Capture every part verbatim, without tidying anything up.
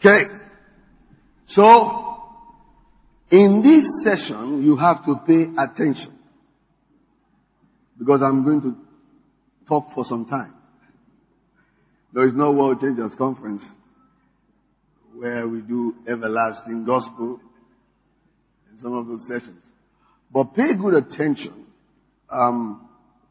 Okay. So, in this session, you have to pay attention. Because I'm going to talk for some time. There is no World Changers Conference where we do everlasting gospel in some of those sessions. But pay good attention. Um,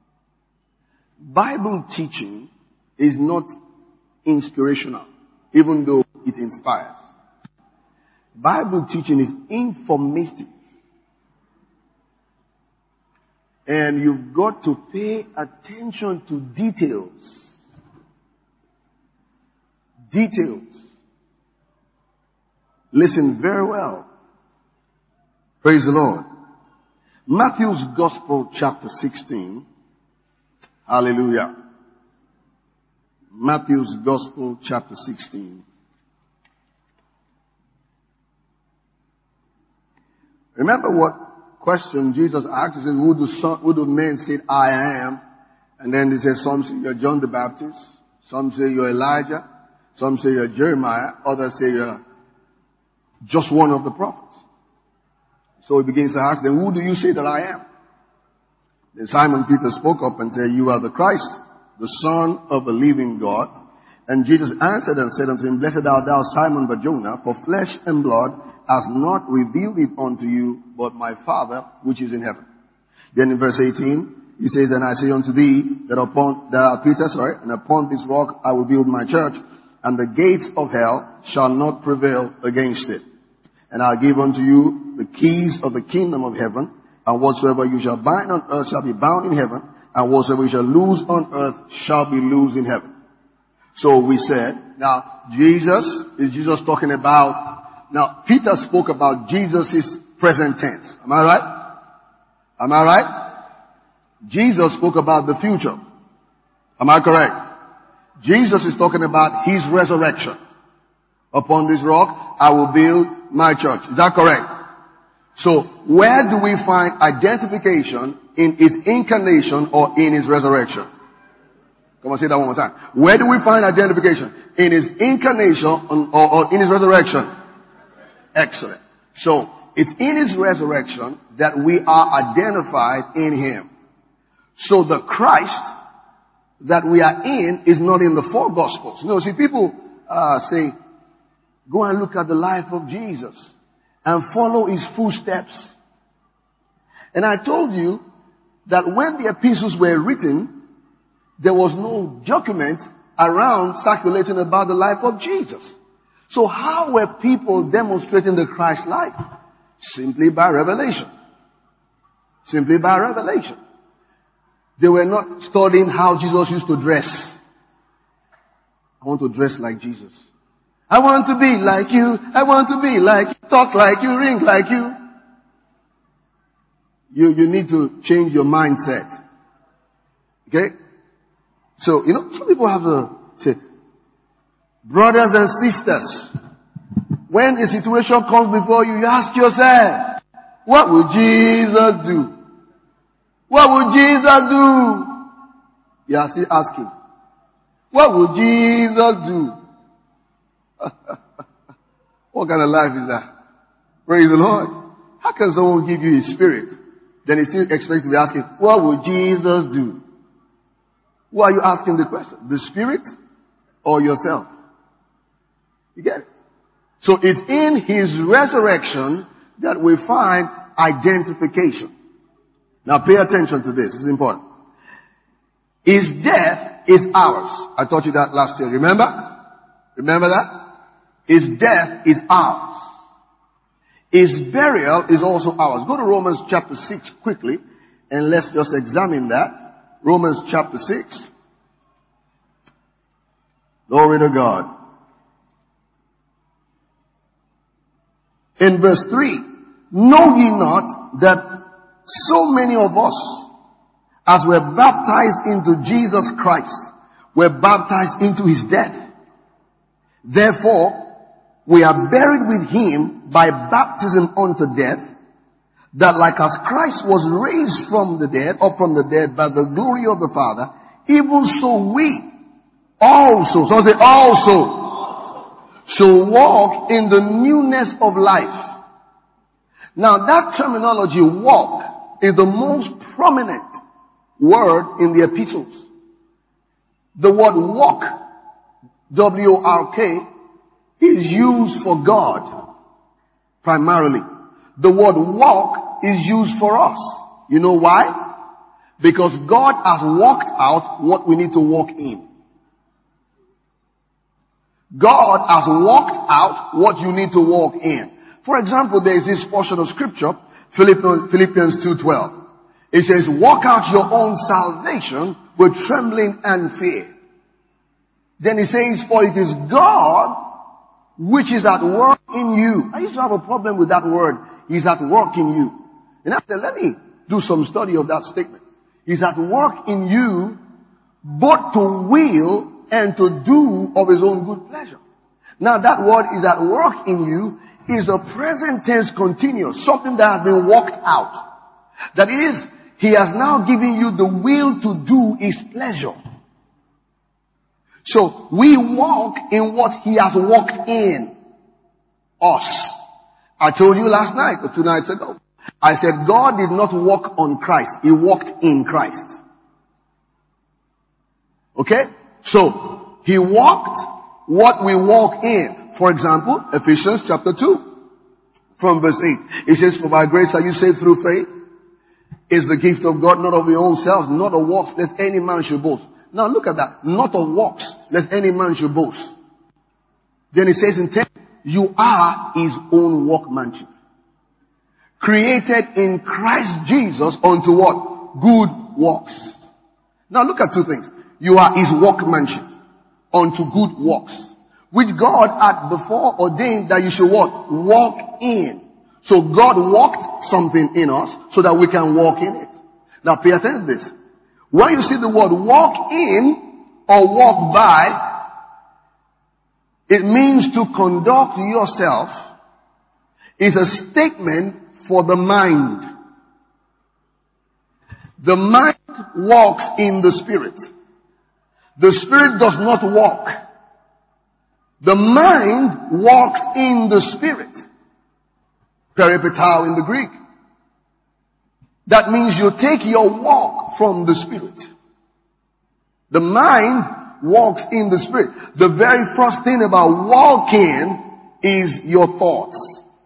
Bible teaching is not inspirational, even though it inspires. Bible teaching is informative. And you've got to pay attention to details. Details. Listen very well. Praise the Lord. Matthew's Gospel, chapter sixteen. Hallelujah. Matthew's Gospel, chapter sixteen. Remember what question Jesus asked? He said, who do, some, who do men say I am? And then he says, some say you're John the Baptist. Some say you're Elijah. Some say you're Jeremiah. Others say you're just one of the prophets. So he begins to ask them, who do you say that I am? Then Simon Peter spoke up and said, you are the Christ, the Son of the living God. And Jesus answered and said unto him, blessed art thou, Simon Bar-Jonah, for flesh and blood has not revealed it unto you, but my Father which is in heaven. Then in verse eighteen, he says, and I say unto thee that upon, that are Peter, sorry, and upon this rock I will build my church, and the gates of hell shall not prevail against it. And I'll give unto you the keys of the kingdom of heaven, and whatsoever you shall bind on earth shall be bound in heaven, and whatsoever you shall loose on earth shall be loosed in heaven. So we said, now Jesus, is Jesus talking about, now Peter spoke about Jesus' present tense. Am I right? Am I right? Jesus spoke about the future. Am I correct? Jesus is talking about his resurrection. Upon this rock, I will build my church. Is that correct? So, where do we find identification in his incarnation or in his resurrection? Come on, say that one more time. Where do we find identification? In his incarnation or, or in his resurrection? Excellent. So, it's in his resurrection that we are identified in him. So, the Christ that we are in is not in the four Gospels. No, see, people uh, say, go and look at the life of Jesus and follow his footsteps. And I told you that when the epistles were written, there was no document around circulating about the life of Jesus. So how were people demonstrating the Christ life? Simply by revelation. Simply by revelation. They were not studying how Jesus used to dress. I want to dress like Jesus. I want to be like you. I want to be like you. Talk like you. Ring like you. You, you need to change your mindset. Okay? So, you know, some people have to say, brothers and sisters, when a situation comes before you, you ask yourself, what would Jesus do? What would Jesus do? You are still asking. What would Jesus do? What kind of life is that? Praise the Lord. How can someone give you his spirit, then he still expects to be asking, what would Jesus do? Who are you asking the question? The spirit or yourself? You get it? So it's in his resurrection that we find identification. Now pay attention to this. This is important. His death is ours. I taught you that last year. Remember? Remember that? His death is ours. His burial is also ours. Go to Romans chapter six quickly and let's just examine that. Romans chapter six. Glory to God. In verse three, know ye not that so many of us, as were baptized into Jesus Christ, were baptized into his death. Therefore, we are buried with him by baptism unto death, that like as Christ was raised from the dead, or from the dead by the glory of the Father, even so we also, so say also. shall walk in the newness of life. Now that terminology, walk, is the most prominent word in the epistles. The word walk, W O R K, is used for God primarily. The word walk is used for us. You know why? Because God has walked out what we need to walk in. God has walked out what you need to walk in. For example, there is this portion of scripture, Philippians two twelve. It says, walk out your own salvation with trembling and fear. Then it says, for it is God which is at work in you. I used to have a problem with that word. He's at work in you. And I said, let me do some study of that statement. He's at work in you, both to will and to do of his own good pleasure. Now that word is at work in you is a present tense continuous, something that has been worked out. That is, he has now given you the will to do his pleasure. So we walk in what he has walked in us. I told you last night or two nights ago. I said God did not walk on Christ. He walked in Christ. Okay? So, he walked what we walk in. For example, Ephesians chapter two, from verse eight. It says, for by grace are you saved through faith. Is the gift of God, not of your own selves, not of works, lest any man should boast. Now look at that. Not of works, lest any man should boast. Then it says in ten, you are his own workmanship, created in Christ Jesus unto what? Good works. Now look at two things. You are his workmanship unto good works, which God had before ordained that you should what? Walk in. So God walked something in us so that we can walk in it. Now pay attention to this. When you see the word walk in or walk by, it means to conduct yourself. It's a statement for the mind. The mind walks in the spirit. The spirit does not walk. The mind walks in the spirit. Peripetao in the Greek. That means you take your walk from the spirit. The mind walks in the spirit. The very first thing about walking is your thoughts.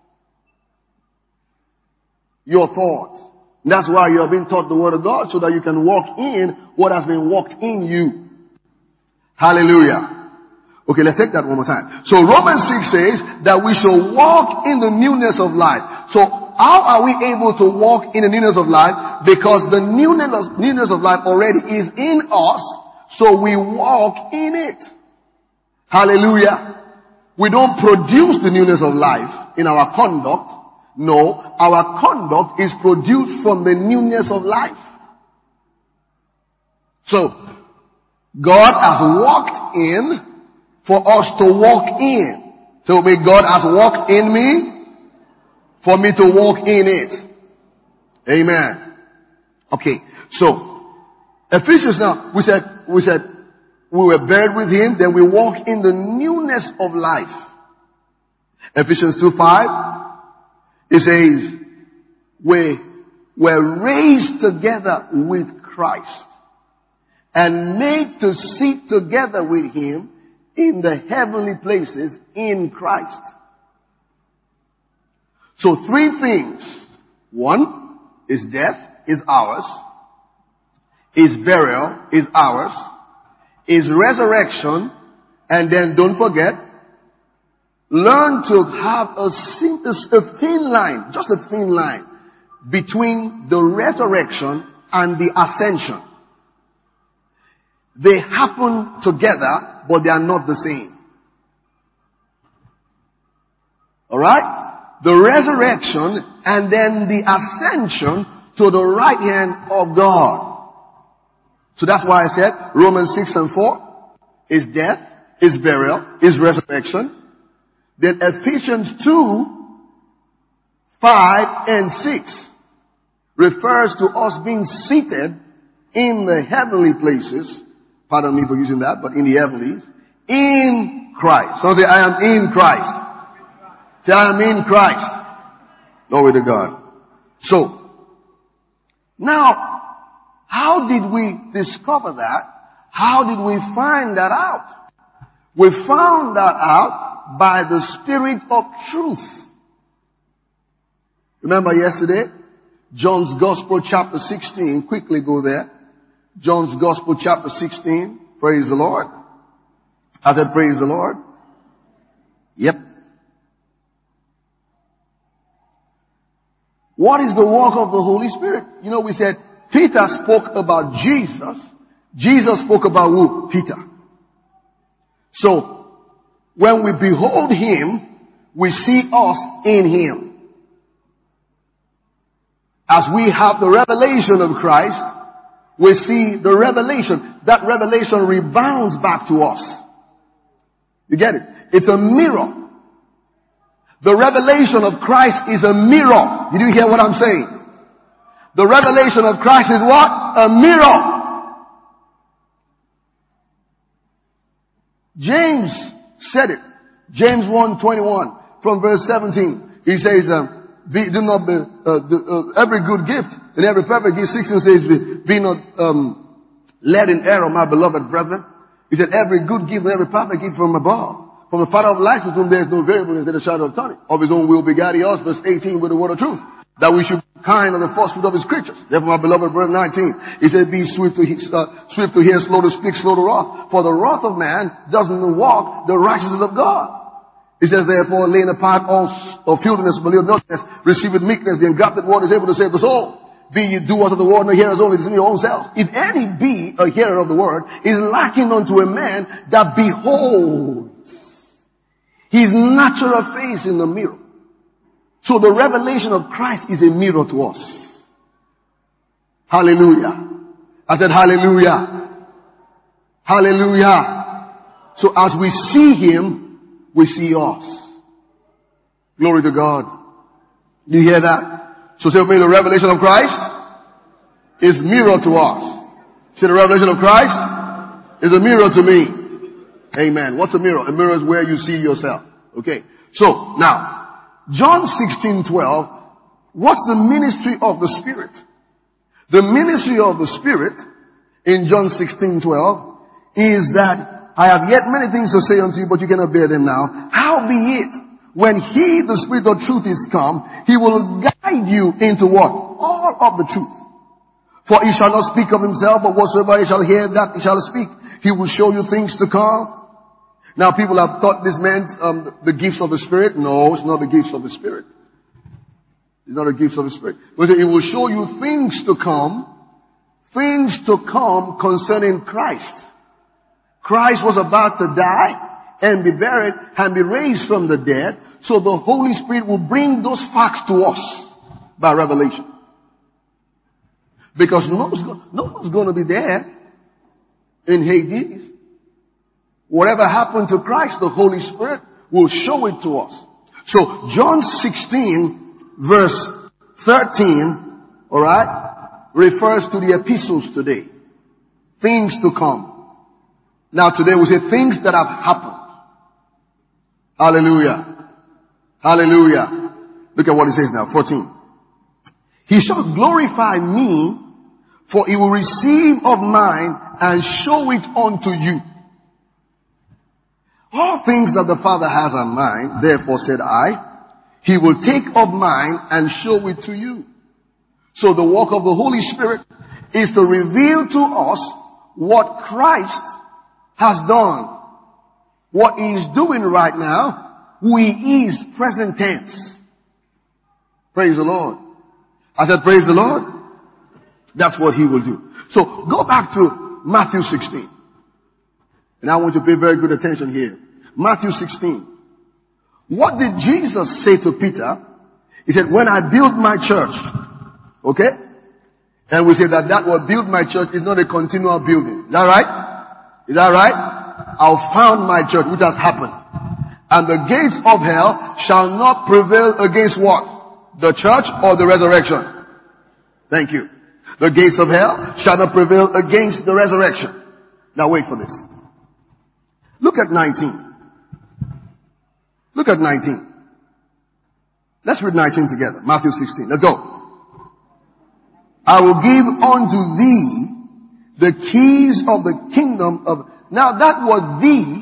Your thoughts. That's why you have been taught the word of God, so that you can walk in what has been walked in you. Hallelujah. Okay, let's take that one more time. So Romans six says that we shall walk in the newness of life. So how are we able to walk in the newness of life? Because the newness of, newness of life already is in us, so we walk in it. Hallelujah. We don't produce the newness of life in our conduct. No, our conduct is produced from the newness of life. So, God has walked in for us to walk in. So, may God has walked in me for me to walk in it. Amen. Okay, so Ephesians now, we said, we said, we were buried with him, then we walk in the newness of life. Ephesians two five. It says, we were raised together with Christ and made to sit together with him in the heavenly places in Christ. So three things. One is death is ours. Is burial is ours. Is resurrection. And then don't forget, learn to have a, a thin line, just a thin line, between the resurrection and the ascension. They happen together, but they are not the same. Alright? The resurrection and then the ascension to the right hand of God. So that's why I said Romans six and four is death, is burial, is resurrection. Then Ephesians two, five and six refers to us being seated in the heavenly places. Pardon me for using that, but in the heavenlies. In Christ. So say, I am in Christ. Say, I am in Christ. Glory to God. So, now, how did we discover that? How did we find that out? We found that out by the Spirit of truth. Remember yesterday? John's Gospel chapter sixteen. Quickly go there. John's Gospel chapter sixteen. Praise the Lord. I said praise the Lord. Yep. What is the work of the Holy Spirit? You know, we said Peter spoke about Jesus. Jesus spoke about who? Peter. So, when we behold Him, we see us in Him. As we have the revelation of Christ, we see the revelation. That revelation rebounds back to us. You get it? It's a mirror. The revelation of Christ is a mirror. Did you hear what I'm saying? The revelation of Christ is what? A mirror. James said it. James one twenty-one from verse seventeen. He says, um, be, do not be, uh, the, uh, every good gift and every perfect gift. sixteen says, be, be not um, led in error, my beloved brethren. He said, every good gift and every perfect gift from above, from the Father of lights, with whom there is no variableness in the shadow of turning. Of His own will begat He us, verse eighteen, with the word of truth, that we should be kind of the first fruit of His creatures. Therefore, my beloved brethren, nineteen, he said, be swift to, uh, swift to hear, slow to speak, slow to wrath. For the wrath of man doesn't walk the righteousness of God. He says, therefore, laying apart all of filthiness, malicious, receive with meekness the engrafted word is able to save the soul. Be ye doers of the word, and hearers only, it is in your own selves. If any be a hearer of the word, is lacking unto a man that beholds his natural face in the mirror. So the revelation of Christ is a mirror to us. Hallelujah. I said hallelujah. Hallelujah. So as we see Him, we see us. Glory to God. Do you hear that? So say with me, the revelation of Christ is mirror to us. See, the revelation of Christ is a mirror to me. Amen. What's a mirror? A mirror is where you see yourself. Okay. So, now, John sixteen twelve, what's the ministry of the Spirit? The ministry of the Spirit in John sixteen twelve is that I have yet many things to say unto you, but you cannot bear them now. Howbeit, when He, the Spirit of truth, is come, He will guide you into what? All of the truth. For He shall not speak of Himself, but whatsoever He shall hear, that He shall speak. He will show you things to come. Now people have thought this meant um, the gifts of the Spirit. No, it's not the gifts of the Spirit. It's not the gifts of the Spirit. But He will show you things to come. Things to come concerning Christ. Christ was about to die and be buried and be raised from the dead. So the Holy Spirit will bring those facts to us by revelation. Because no one's, go- no one's going to be there in Hades. Whatever happened to Christ, the Holy Spirit will show it to us. So John sixteen verse thirteen, alright, refers to the epistles today. Things to come. Now today we say things that have happened. Hallelujah. Hallelujah. Look at what it says now. fourteen. He shall glorify me, for He will receive of mine and show it unto you. All things that the Father has on mine, therefore said I, He will take of mine and show it to you. So the work of the Holy Spirit is to reveal to us what Christ has done. What He is doing right now, who He is, present tense. Praise the Lord. I said praise the Lord. That's what He will do. So go back to Matthew sixteen. And I want you to pay very good attention here. Matthew sixteen. What did Jesus say to Peter? He said, when I build my church, okay? And we say that that will build my church is not a continual building. Is that right? Is that right? I'll found my church, which has happened. And the gates of hell shall not prevail against what? The church or the resurrection? Thank you. The gates of hell shall not prevail against the resurrection. Now wait for this. Look at nineteen. Look at nineteen. Let's read nineteen together. Matthew sixteen. Let's go. I will give unto thee the keys of the kingdom of... Now that word thee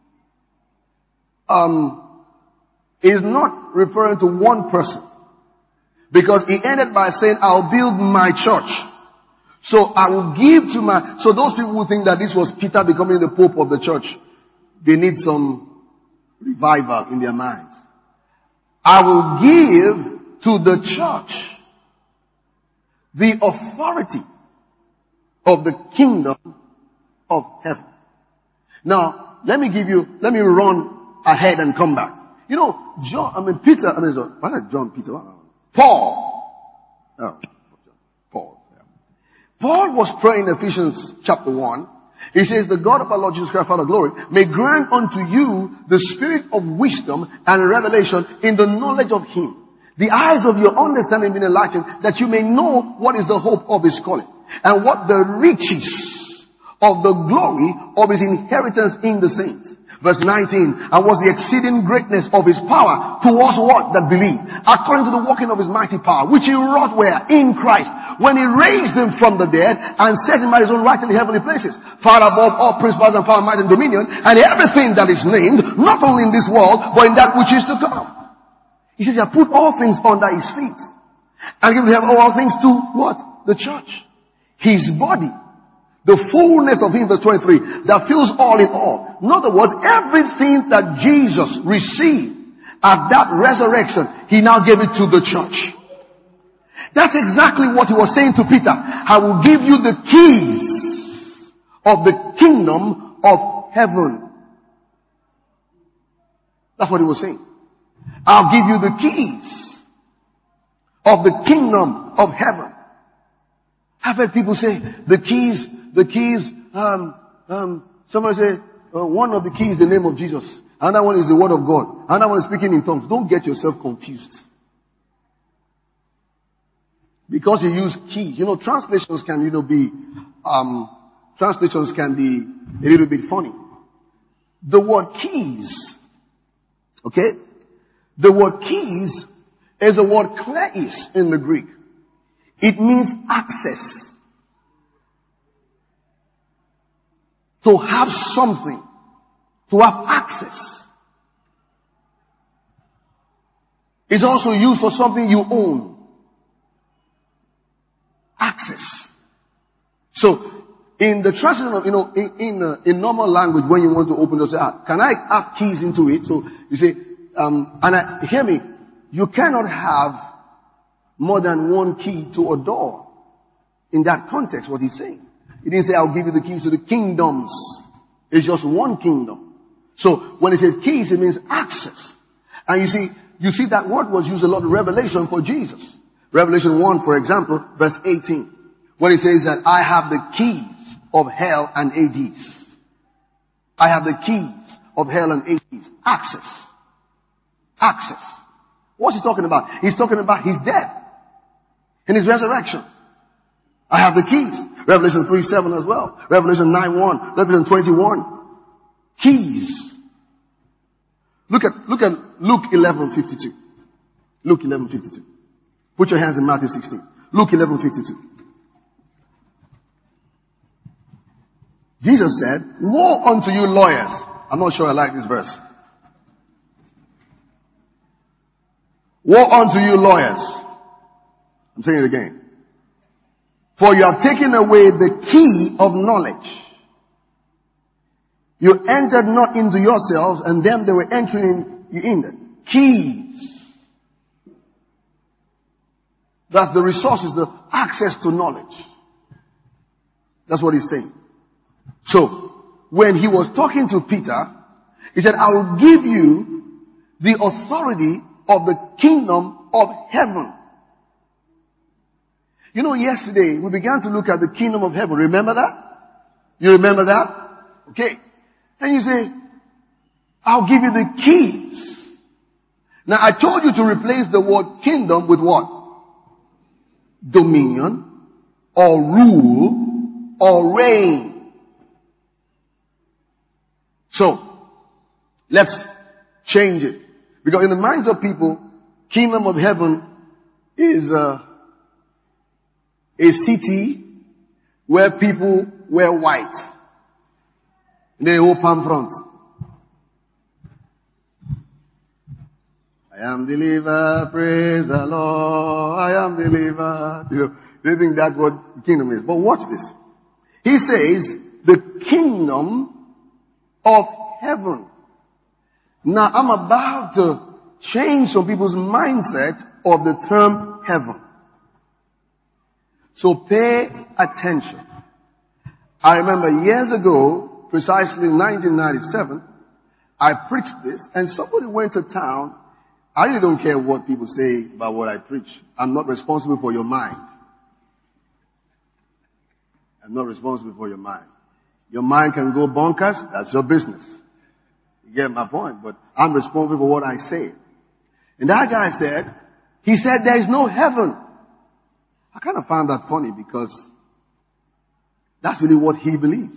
um, is not referring to one person. Because he ended by saying, I'll build my church. So I will give to my... So those people who think that this was Peter becoming the Pope of the church, they need some revival in their minds. I will give to the church the authority of the kingdom of heaven. Now, let me give you, let me run ahead and come back. You know, John, I mean, Peter, I mean, why not John, Peter? Paul. Oh, Paul. Yeah. Paul was praying in Ephesians chapter one. He says, the God of our Lord Jesus Christ, Father of glory, may grant unto you the spirit of wisdom and revelation in the knowledge of Him. The eyes of your understanding being enlightened, that you may know what is the hope of His calling, and what the riches of the glory of His inheritance in the saints. Verse nineteen, and was the exceeding greatness of His power towards what that believe, according to the working of His mighty power, which He wrought where? In Christ, when He raised Him from the dead and set Him at His own right in the heavenly places, far above all principalities and power, might and dominion, and everything that is named, not only in this world, but in that which is to come. He says, I put all things under His feet. And give Him all things to what? The church. His body. The fullness of Him, verse twenty-three, that fills all in all. In other words, everything that Jesus received at that resurrection, He now gave it to the church. That's exactly what He was saying to Peter. I will give you the keys of the kingdom of heaven. That's what He was saying. I'll give you the keys of the kingdom of heaven. I've heard people say, the keys, the keys, um, um, somebody say, uh, one of the keys is the name of Jesus. Another one is the word of God. Another one is speaking in tongues. Don't get yourself confused. Because you use keys. You know, translations can, you know, be, um, translations can be a little bit funny. The word keys, okay? The word keys is the word kleis in the Greek. It means access. To have something. To have access. It's also used for something you own. Access. So, in the translation of, you know, in, in, uh, in normal language, when you want to open it, say, ah, can I add keys into it? So, you say, Um, and I, hear me, you cannot have more than one key to a door. In that context, what he's saying. He didn't say, I'll give you the keys to the kingdoms. It's just one kingdom. So, when it says keys, it means access. And you see, you see that word was used a lot in Revelation for Jesus. Revelation one, for example, verse eighteen. When it says that I have the keys of hell and Hades. I have the keys of hell and Hades. Access. Access. What's he talking about? He's talking about His death and His resurrection. I have the keys. Revelation three seven as well. Revelation nine one. Revelation twenty-one. Keys. Look at, look at Luke eleven fifty-two. Luke eleven fifty-two. Put your hands in Matthew sixteen. Luke eleven fifty-two. Jesus said, woe unto you lawyers. I'm not sure I like this verse. Woe unto you lawyers. I'm saying it again. For you have taken away the key of knowledge. You entered not into yourselves, and them they were entering you in them. Keys. That's the resources, the access to knowledge. That's what he's saying. So, when he was talking to Peter, he said, I will give you the authority of the kingdom of heaven. You know, yesterday we began to look at the kingdom of heaven. Remember that? You remember that? Okay. And you say, I'll give you the keys. Now I told you to replace the word kingdom with what? Dominion, or rule, or reign. So, let's change it. Because in the minds of people, kingdom of heaven is uh, a city where people wear white. They hold palm front. I am delivered, praise the Lord, I am delivered. You know, they think that's what kingdom is. But watch this. He says, the kingdom of heaven. Now, I'm about to change some people's mindset of the term heaven. So pay attention. I remember years ago, precisely in nineteen ninety-seven, I preached this, and somebody went to town. I really don't care what people say about what I preach. I'm not responsible for your mind. I'm not responsible for your mind. Your mind can go bonkers. That's your business. You get my point? But I'm responsible for what I say. And that guy said, he said there is no heaven. I kind of found that funny because that's really what he believes.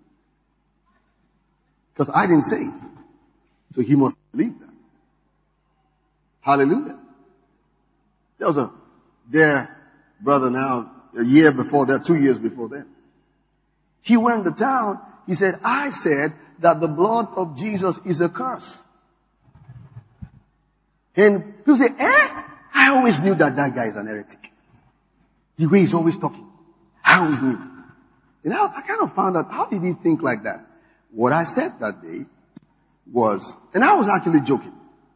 Because I didn't say it. So he must believe that. Hallelujah. There was a dear brother now, a year before that, two years before that. He went to town. He said, I said that the blood of Jesus is a curse. And people say, eh? I always knew that that guy is an heretic. The way he's always talking. I always knew. And I, I kind of found out, how did he think like that? What I said that day was, and I was actually joking.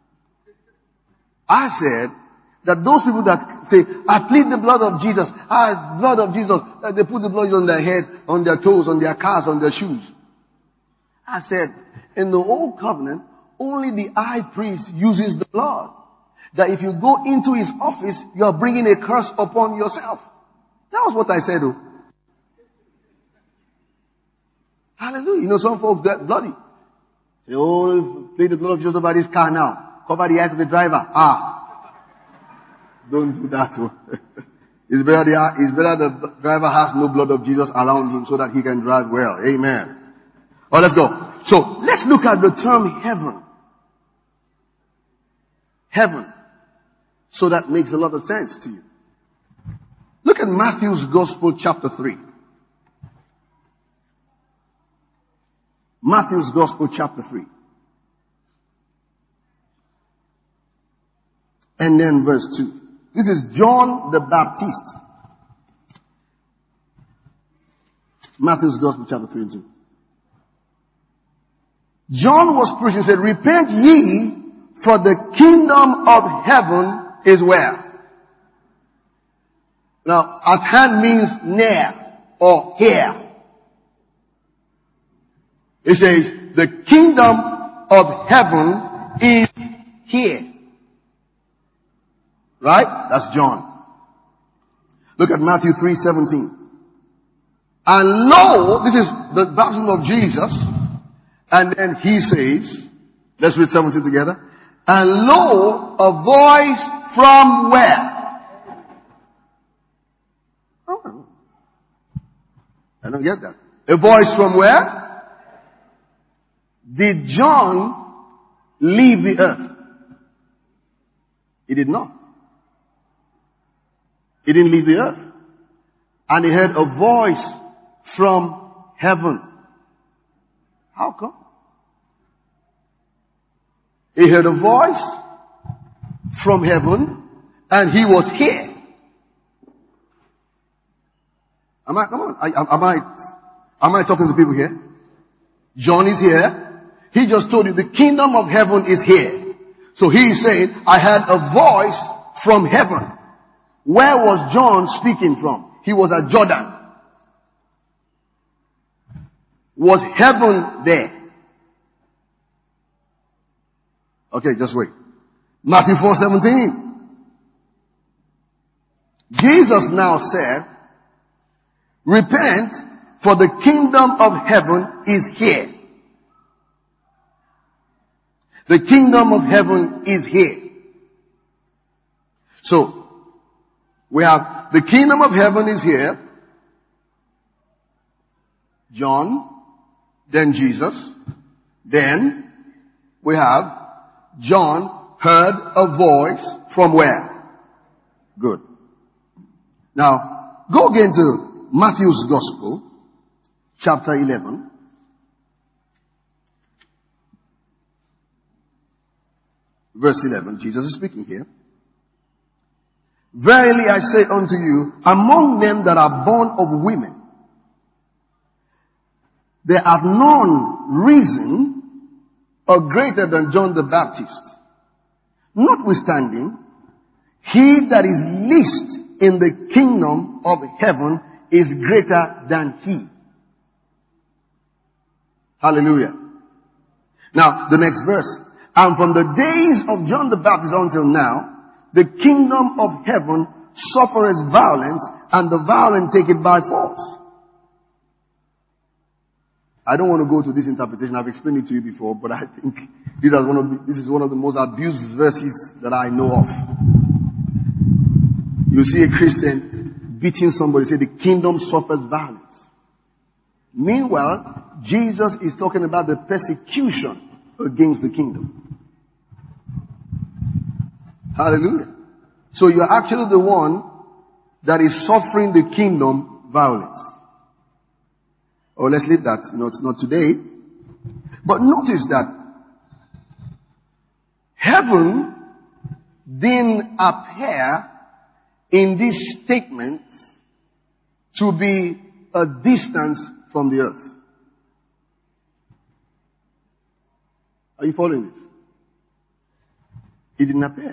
I said that those people that say, I plead the blood of Jesus, ah, blood of Jesus, that they put the blood on their head, on their toes, on their cars, on their shoes. I said, in the old covenant, only the high priest uses the blood. That if you go into his office, you are bringing a curse upon yourself. That was what I said, though. Hallelujah. You know, some folks get bloody. Say, oh, plead the blood of Jesus over this car now. Cover the eyes of the driver. Ah. Don't do that. It's better, the, it's better the driver has no blood of Jesus around him so that he can drive well. Amen. Oh, let's go. So, let's look at the term heaven. Heaven. So that makes a lot of sense to you. Look at Matthew's Gospel chapter three. Matthew's Gospel chapter three. And then verse two. This is John the Baptist. Matthew's Gospel chapter three and two. John was preaching, said, repent ye, for the kingdom of heaven is where? Now, at hand means near or here. It says, the kingdom of heaven is here. Right? That's John. Look at Matthew three seventeen. And lo, this is the baptism of Jesus. And then he says, let's read seventeen together. And lo, a voice from where? Oh, I don't get that. A voice from where? Did John leave the earth? He did not. He didn't leave the earth. And he heard a voice from heaven. How come? He heard a voice from heaven and he was here. Am I, come on, I, am I, am I talking to people here? John is here. He just told you the kingdom of heaven is here. So he is saying, I had a voice from heaven. Where was John speaking from? He was at Jordan. Was heaven there? Okay, just wait. Matthew four seventeen. Jesus now said, repent, for the kingdom of heaven is here. The kingdom of heaven is here. So, we have the kingdom of heaven is here. John, then Jesus. Then we have John heard a voice from where? Good. Now, go again to Matthew's Gospel, chapter eleven. Verse eleven, Jesus is speaking here. Verily I say unto you, among them that are born of women, there hath none risen or greater than John the Baptist. Notwithstanding, he that is least in the kingdom of heaven is greater than he. Hallelujah. Now, the next verse. And from the days of John the Baptist until now, the kingdom of heaven suffereth violence, and the violent take it by force. I don't want to go to this interpretation. I've explained it to you before, but I think this is one of the, this is one of the most abused verses that I know of. You see a Christian beating somebody, say the kingdom suffers violence. Meanwhile, Jesus is talking about the persecution against the kingdom. Hallelujah. So you're actually the one that is suffering the kingdom violence. Oh, let's leave that. No, it's not today. But notice that heaven didn't appear in this statement to be a distance from the earth. Are you following this? It didn't appear.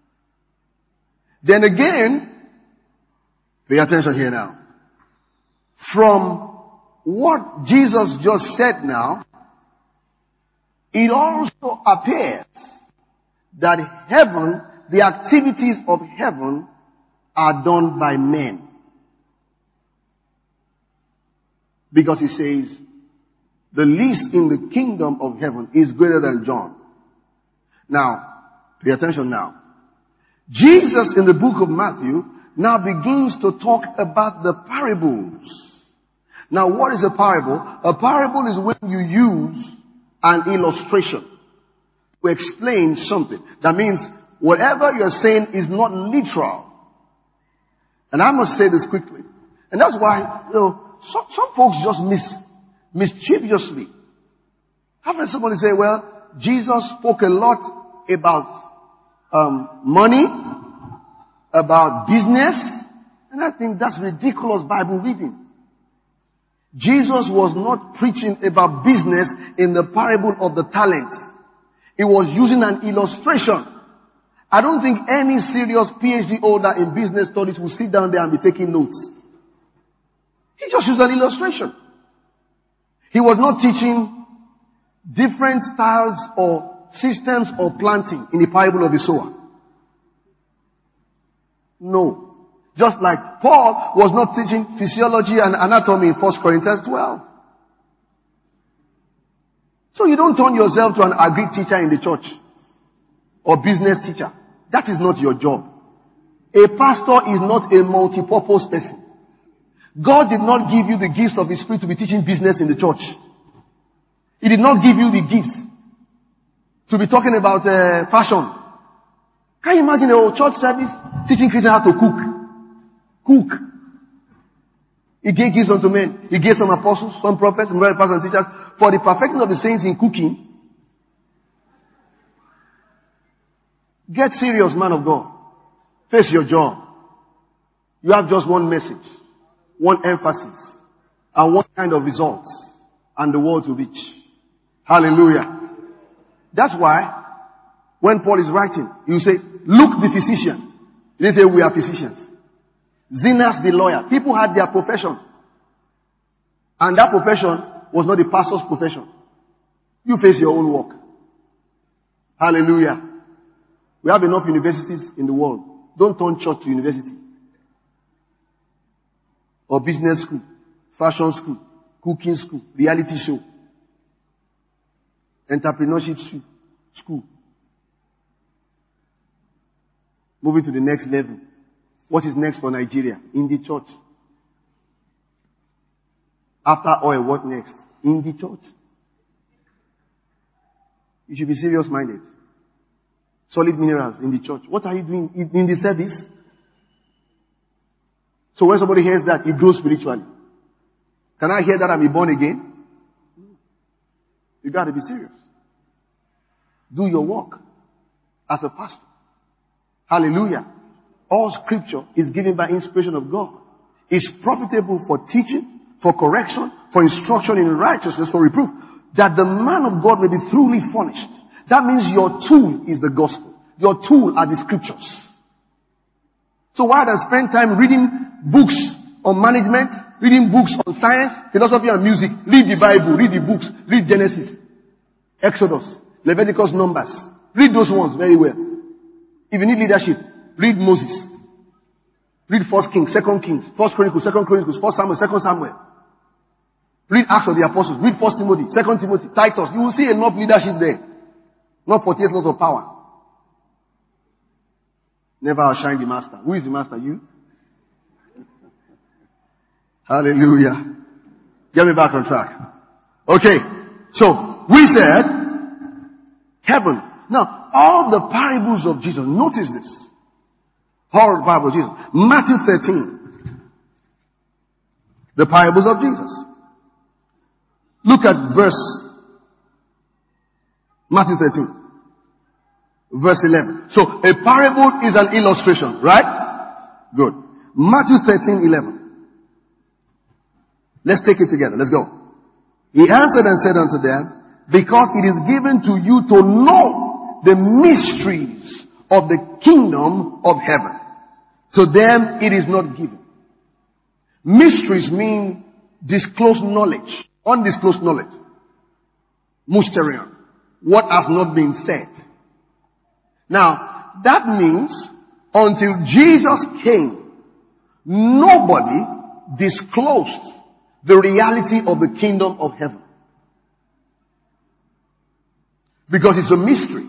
Then again, pay attention here now. From what Jesus just said now, it also appears that heaven, the activities of heaven are done by men. Because he says, the least in the kingdom of heaven is greater than John. Now, pay attention now. Jesus in the book of Matthew now begins to talk about the parables. Now, what is a parable? A parable is when you use an illustration to explain something. That means whatever you're saying is not literal. And I must say this quickly. And that's why, you know, some, some folks just miss, mischievously. I've heard somebody say, well, Jesus spoke a lot about um, money, about business, and I think that's ridiculous Bible reading. Jesus was not preaching about business in the parable of the talent. He was using an illustration. I don't think any serious P H D holder in business studies will sit down there and be taking notes. He just used an illustration. He was not teaching different styles or systems of planting in the parable of the sower. No. Just like Paul was not teaching physiology and anatomy in First Corinthians twelve. So you don't turn yourself to an agri teacher in the church or business teacher. That is not your job. A pastor is not a multi-purpose person. God did not give you the gifts of His Spirit to be teaching business in the church. He did not give you the gift to be talking about uh, fashion. Can you imagine a whole church service teaching Christians how to cook? Cook. He gave gifts unto men. He gave some apostles, some prophets, some pastors and teachers for the perfecting of the saints in cooking. Get serious, man of God. Face your job. You have just one message, one emphasis, and one kind of results, and the world to reach. Hallelujah. That's why when Paul is writing, you say, Luke the physician. He didn't say we are physicians. Zenas the lawyer. People had their profession. And that profession was not the pastor's profession. You face your own work. Hallelujah. We have enough universities in the world. Don't turn church to university. Or business school, fashion school, cooking school, reality show, entrepreneurship school. Moving to the next level. What is next for Nigeria? In the church. After oil, what next? In the church. You should be serious minded. solid minerals in the church. What are you doing in, in the service? So when somebody hears that, it grows spiritually. Can I hear that I'm born again? You got to be serious. Do your work as a pastor. Hallelujah. All scripture is given by inspiration of God. It's profitable for teaching, for correction, for instruction in righteousness, for reproof, that the man of God may be truly furnished. That means your tool is the gospel. Your tool are the scriptures. So why does spend time reading books on management, reading books on science, philosophy and music? Read the Bible, read the books, read Genesis, Exodus, Leviticus, Numbers. Read those ones very well. If you need leadership, read Moses. Read First Kings, Second Kings, First Chronicles, Second Chronicles, First Samuel, Second Samuel. Read Acts of the Apostles, read First Timothy, Second Timothy, Titus. You will see enough leadership there. Not forty-eight lots of power. Never outshine the master. Who is the master? You? Hallelujah. Get me back on track. Okay. So, we said, heaven. Now, all the parables of Jesus, notice this. All the parables of Jesus. Matthew thirteen. The parables of Jesus. Look at verse, Matthew thirteen. Verse eleven. So, a parable is an illustration, right? Good. Matthew thirteen, eleven. Let's take it together. Let's go. He answered and said unto them, because it is given to you to know the mysteries of the kingdom of heaven. To them it is not given. Mysteries mean disclosed knowledge, undisclosed knowledge. Mysterion. What has not been said. Now, that means until Jesus came, nobody disclosed the reality of the kingdom of heaven. Because it's a mystery.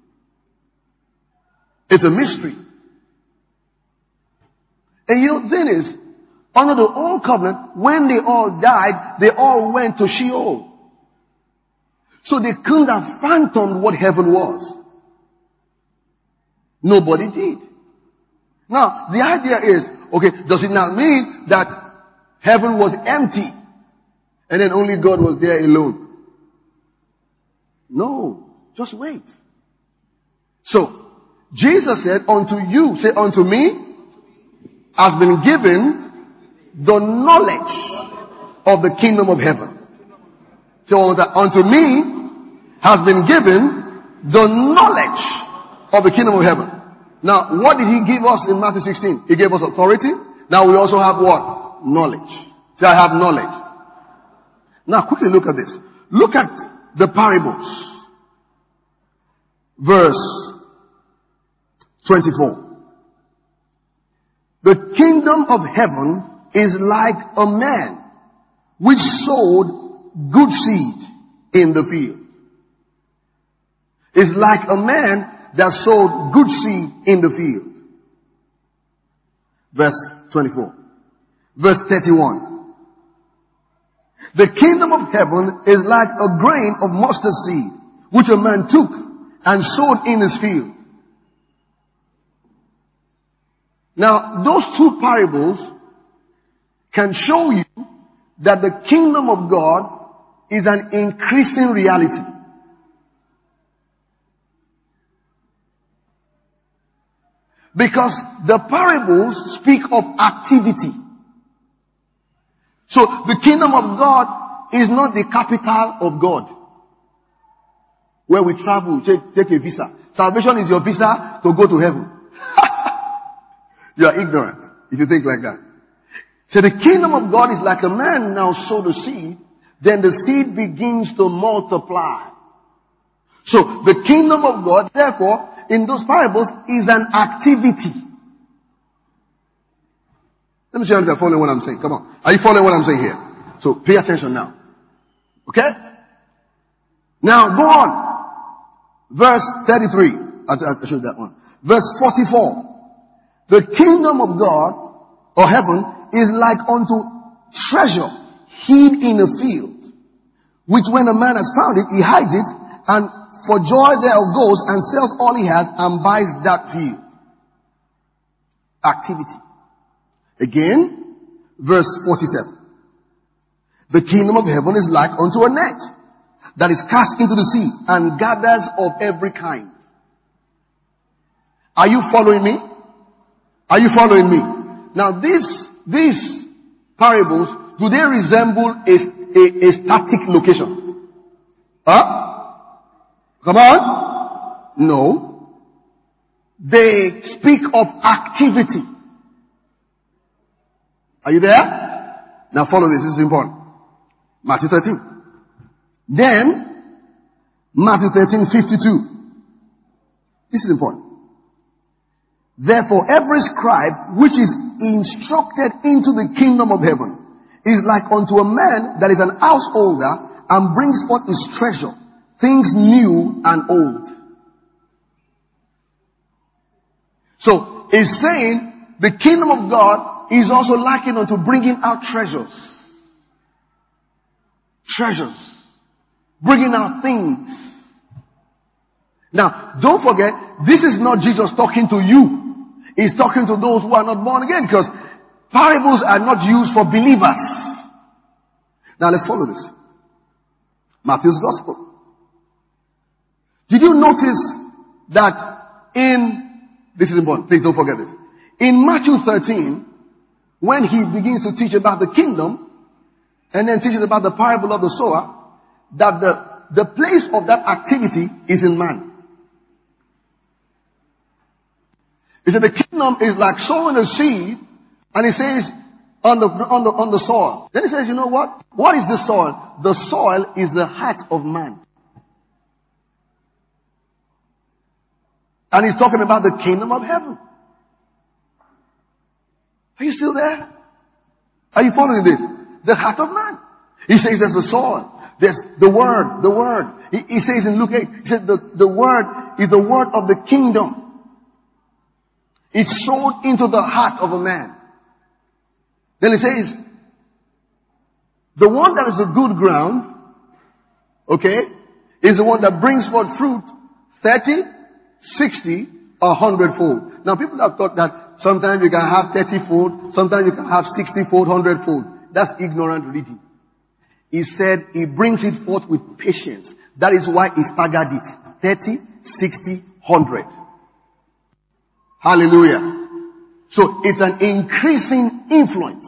It's a mystery. And you know, the thing is, under the old covenant, when they all died, they all went to Sheol. So they couldn't have fathomed what heaven was. Nobody did. Now, the idea is, okay, does it not mean that heaven was empty and then only God was there alone? No. Just wait. So, Jesus said, unto you, say unto me, has been given the knowledge of the kingdom of heaven. So that unto me has been given the knowledge of the kingdom of heaven. Now, what did he give us in Matthew sixteen? He gave us authority. Now we also have what? Knowledge. Say, I have knowledge. Now quickly look at this. Look at the parables. Verse twenty-four. The kingdom of heaven is like a man which sowed good seed in the field. It's like a man that sowed good seed in the field. Verse twenty-four. Verse thirty-one. The kingdom of heaven is like a grain of mustard seed, which a man took and sowed in his field. Now, those two parables can show you that the kingdom of God is an increasing reality. Because the parables speak of activity. So the kingdom of God is not the capital of God. Where we travel, take, take a visa. Salvation is your visa to go to heaven. You are ignorant if you think like that. So the kingdom of God is like a man now sow the seed, then the seed begins to multiply. So the kingdom of God, therefore, in those parables is an activity. Let me see if you're following what I'm saying. Come on. Are you following what I'm saying here? So pay attention now. Okay? Now go on. Verse thirty-three. I, I showed that one. Verse forty-four. The kingdom of God or heaven is like unto treasure hid in a field, which when a man has found it, he hides it, and for joy thereof goes and sells all he has and buys that field. Activity. Again, verse forty-seven. The kingdom of heaven is like unto a net that is cast into the sea and gathers of every kind. Are you following me? Are you following me? Now these, these parables, do they resemble a, a, a static location? Huh? Come on. No. They speak of activity. Are you there? Now follow this. This is important. Matthew thirteen. Then, Matthew thirteen fifty-two. This is important. Therefore, every scribe which is instructed into the kingdom of heaven is like unto a man that is an householder and brings forth his treasure, things new and old. So, it's saying the kingdom of God is also likened unto bringing out treasures. Treasures. Bringing out things. Now, don't forget, this is not Jesus talking to you. He's talking to those who are not born again, because parables are not used for believers. Now let's follow this. Matthew's Gospel. Did you notice that in, this is important, please don't forget this. In Matthew thirteen, when he begins to teach about the kingdom, and then teaches about the parable of the sower, that the, the place of that activity is in man. He said the kingdom is like sowing a seed, and he says on the, on the, on the soil. Then he says, you know what? What is the soil? The soil is the heart of man. And he's talking about the kingdom of heaven. Are you still there? Are you following this? The heart of man. He says there's the soil. There's the word, the word. He, he says in Luke eight, he said the, the word is the word of the kingdom. It's sown into the heart of a man. Then he says, the one that is the good ground, okay, is the one that brings forth fruit thirty, sixty, or one hundred fold. Now people have thought that sometimes you can have thirty fold, sometimes you can have sixty fold, one hundred fold. That's ignorant reading. He said he brings it forth with patience. That is why he staggered it. thirty, sixty, one hundred. Hallelujah. So it's an increasing influence.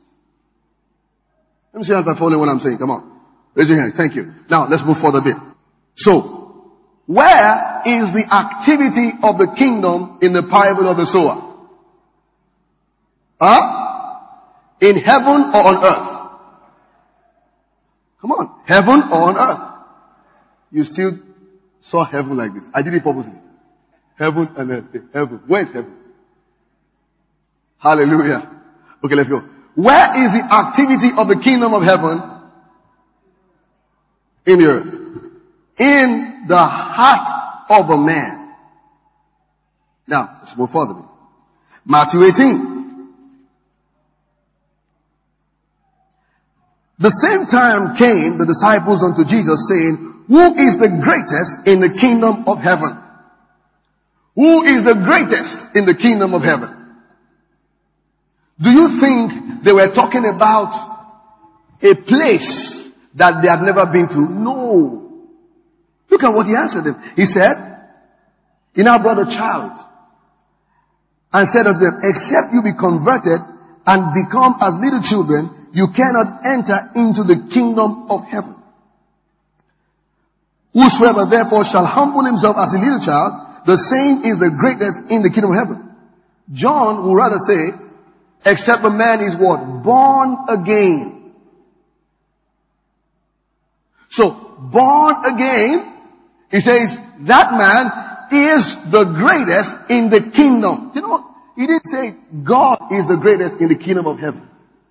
Let me see if I follow what I'm saying. Come on. Raise your hand. Thank you. Now let's move further a bit. So, where is the activity of the kingdom in the parable of the sower? Huh? In heaven or on earth? Come on. Heaven or on earth? You still saw heaven like this. I did it purposely. Heaven and earth. Heaven. Where is heaven? Hallelujah. Okay, let's go. Where is the activity of the kingdom of heaven? In the earth. In the heart of a man. Now, let's move further. Matthew eighteen. The same time came the disciples unto Jesus, saying, who is the greatest in the kingdom of heaven? Who is the greatest in the kingdom of heaven? Do you think they were talking about a place that they had never been to? No. Look at what he answered them. He said, he now brought a child and said of them, except you be converted and become as little children, you cannot enter into the kingdom of heaven. Whosoever therefore shall humble himself as a little child, the same is the greatest in the kingdom of heaven. John would rather say, except a man is what? Born again. So, born again, he says, that man is the greatest in the kingdom. You know, he didn't say God is the greatest in the kingdom of heaven.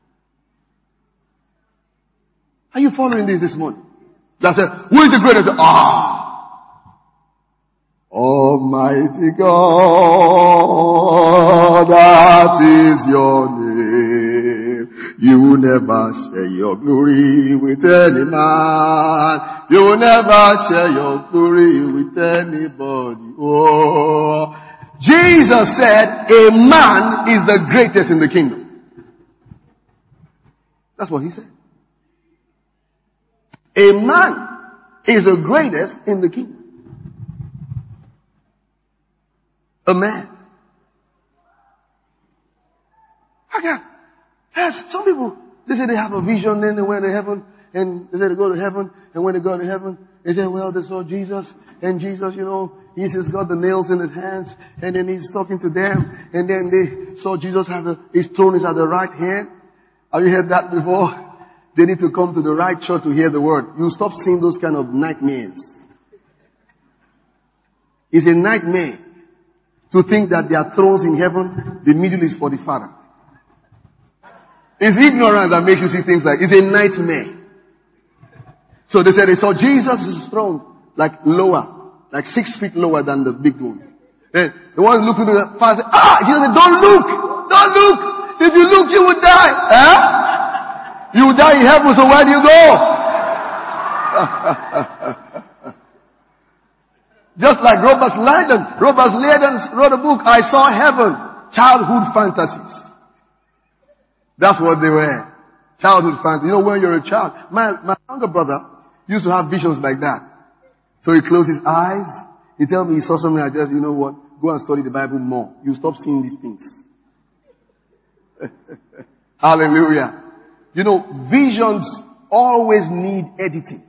Are you following this this morning? That's it. Who is the greatest? Ah! Almighty God, that is your name. You will never share your glory with any man. You will never share your glory with anybody. Oh, Jesus said a man is the greatest in the kingdom. That's what he said. A man is the greatest in the kingdom. A man. Okay. Yes, some people, they say they have a vision, then they went to heaven, and they say they go to heaven, and when they go to heaven, they say, well, they saw Jesus, and Jesus, you know, he's just got the nails in his hands, and then he's talking to them, and then they saw Jesus has a, his throne is at the right hand. Have you heard that before? They need to come to the right church to hear the word. You stop seeing those kind of nightmares. It's a nightmare to think that there are thrones in heaven, the middle is for the Father. It's ignorance that makes you see things like, it's a nightmare. So they said they saw Jesus' throne, like lower, like six feet lower than the big one. Then the one looked into the Father and said, ah! Jesus said, don't look! Don't look! If you look, you will die. Huh? You will die in heaven, so where do you go? Just like Robert Liardon. Robert Liardon wrote a book, I Saw Heaven. Childhood fantasies. That's what they were. Childhood fantasies. You know, when you're a child. My, my younger brother used to have visions like that. So he closed his eyes. He told me he saw something. I just, you know what? Go and study the Bible more. You stop seeing these things. Hallelujah. You know, visions always need editing.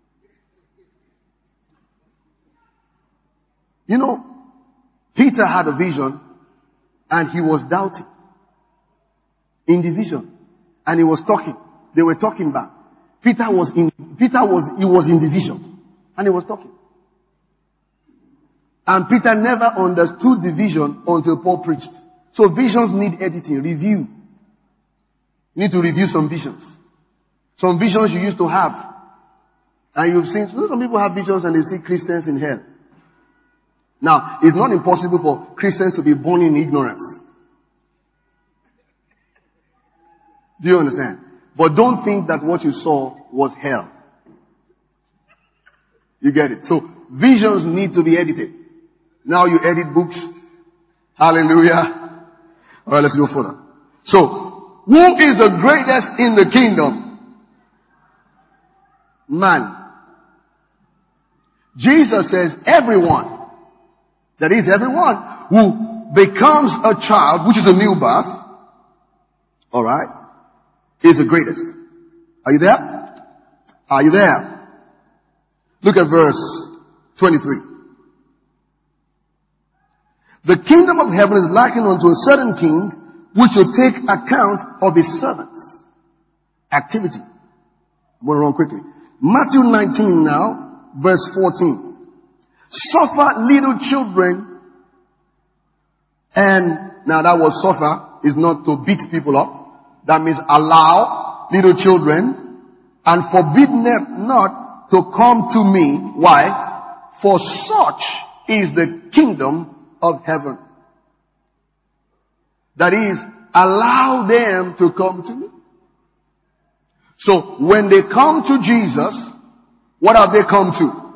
You know, Peter had a vision and he was doubting in the vision, and he was talking. They were talking back. Peter was in, Peter was, he was in the vision and he was talking. And Peter never understood the vision until Paul preached. So visions need editing, review. You need to review some visions. Some visions you used to have. And you've seen, some people have visions and they see Christians in hell. Now, it's not impossible for Christians to be born in ignorance. Do you understand? But don't think that what you saw was hell. You get it? So, visions need to be edited. Now you edit books. Hallelujah. Alright, let's go further. So, who is the greatest in the kingdom? Man. Jesus says everyone, that is everyone who becomes a child, which is a new birth, alright, is the greatest. Are you there? Are you there? Look at verse twenty-three. The kingdom of heaven is likened unto a certain king which will take account of his servants' activity. I'm going to run quickly. Matthew nineteen now, verse fourteen. Suffer little children, and now that word suffer is not to beat people up. That means allow little children and forbid them not to come to me. Why? For such is the kingdom of heaven. That is, allow them to come to me. So when they come to Jesus, what have they come to?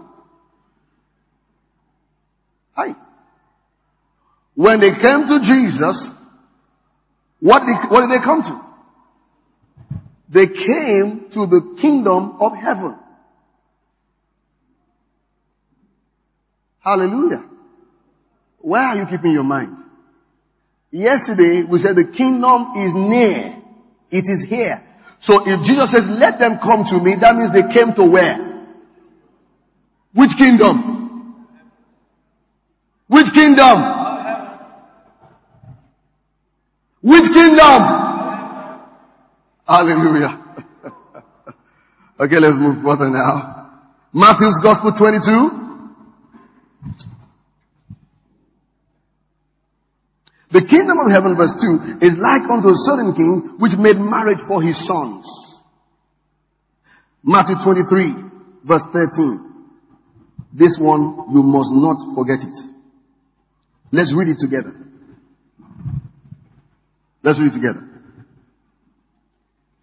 Hi. When they came to Jesus, what did, what did they come to? They came to the kingdom of heaven. Hallelujah. Where are you keeping your mind? Yesterday we said the kingdom is near. It is here. So if Jesus says, let them come to me, that means they came to where? Which kingdom? Which kingdom? Which kingdom? Hallelujah. Okay, let's move further now. Matthew's Gospel twenty-two. The kingdom of heaven, verse two, is like unto a certain king which made marriage for his sons. Matthew twenty-three, verse thirteen. This one, you must not forget it. Let's read it together. Let's read it together.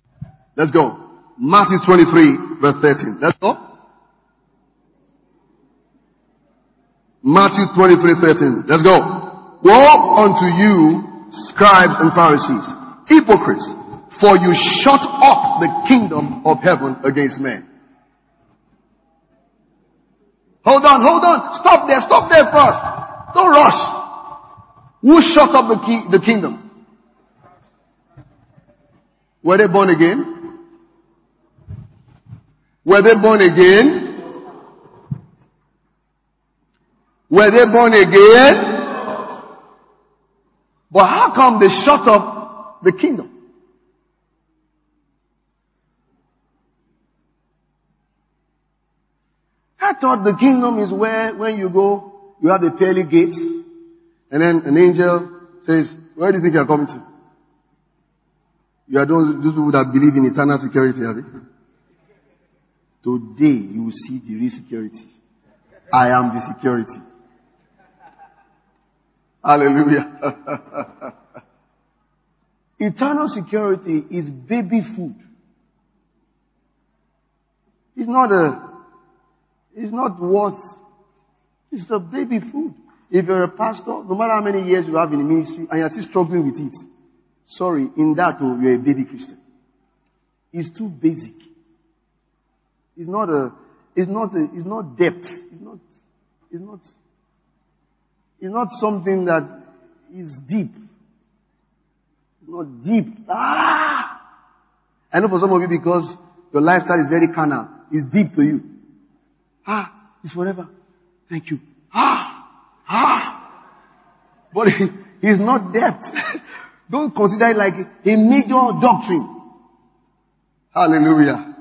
Let's go. Matthew twenty-three, verse thirteen. Let's go. Matthew twenty-three, thirteen. Let's go. Woe unto you, scribes and Pharisees, hypocrites, for you shut up the kingdom of heaven against men. Hold on, hold on. Stop there, stop there first. Don't rush. Who shut up the, key, the kingdom? Were they born again? Were they born again? Were they born again? But how come they shut up the kingdom? I thought the kingdom is where when you go, you have the pearly gates, and then an angel says, where do you think you are coming to? You are those, those people that believe in eternal security, have you? Today you will see the real security. I am the security. Hallelujah. Eternal security is baby food. It's not a, it's not what, it's a baby food. If you're a pastor, no matter how many years you have in the ministry and you're still struggling with it, sorry, in that oh, you're a baby Christian. It's too basic. It's not a, it's not a, it's not depth. It's not, it's not, it's not something that is deep. It's not deep. Ah! I know for some of you because your lifestyle is very carnal. It's deep to you. Ah, it's forever. Thank you. Ah! Ah! But it, it's not depth. Don't consider it like a major doctrine. Hallelujah.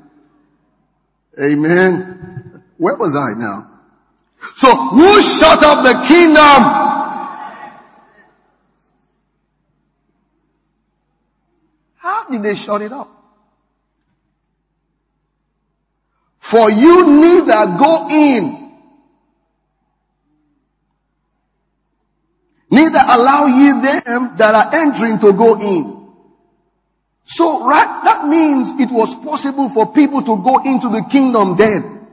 Amen. Where was I now? So, who shut up the kingdom? How did they shut it up? For you neither go in, neither allow ye them that are entering to go in. So, right, that means it was possible for people to go into the kingdom then.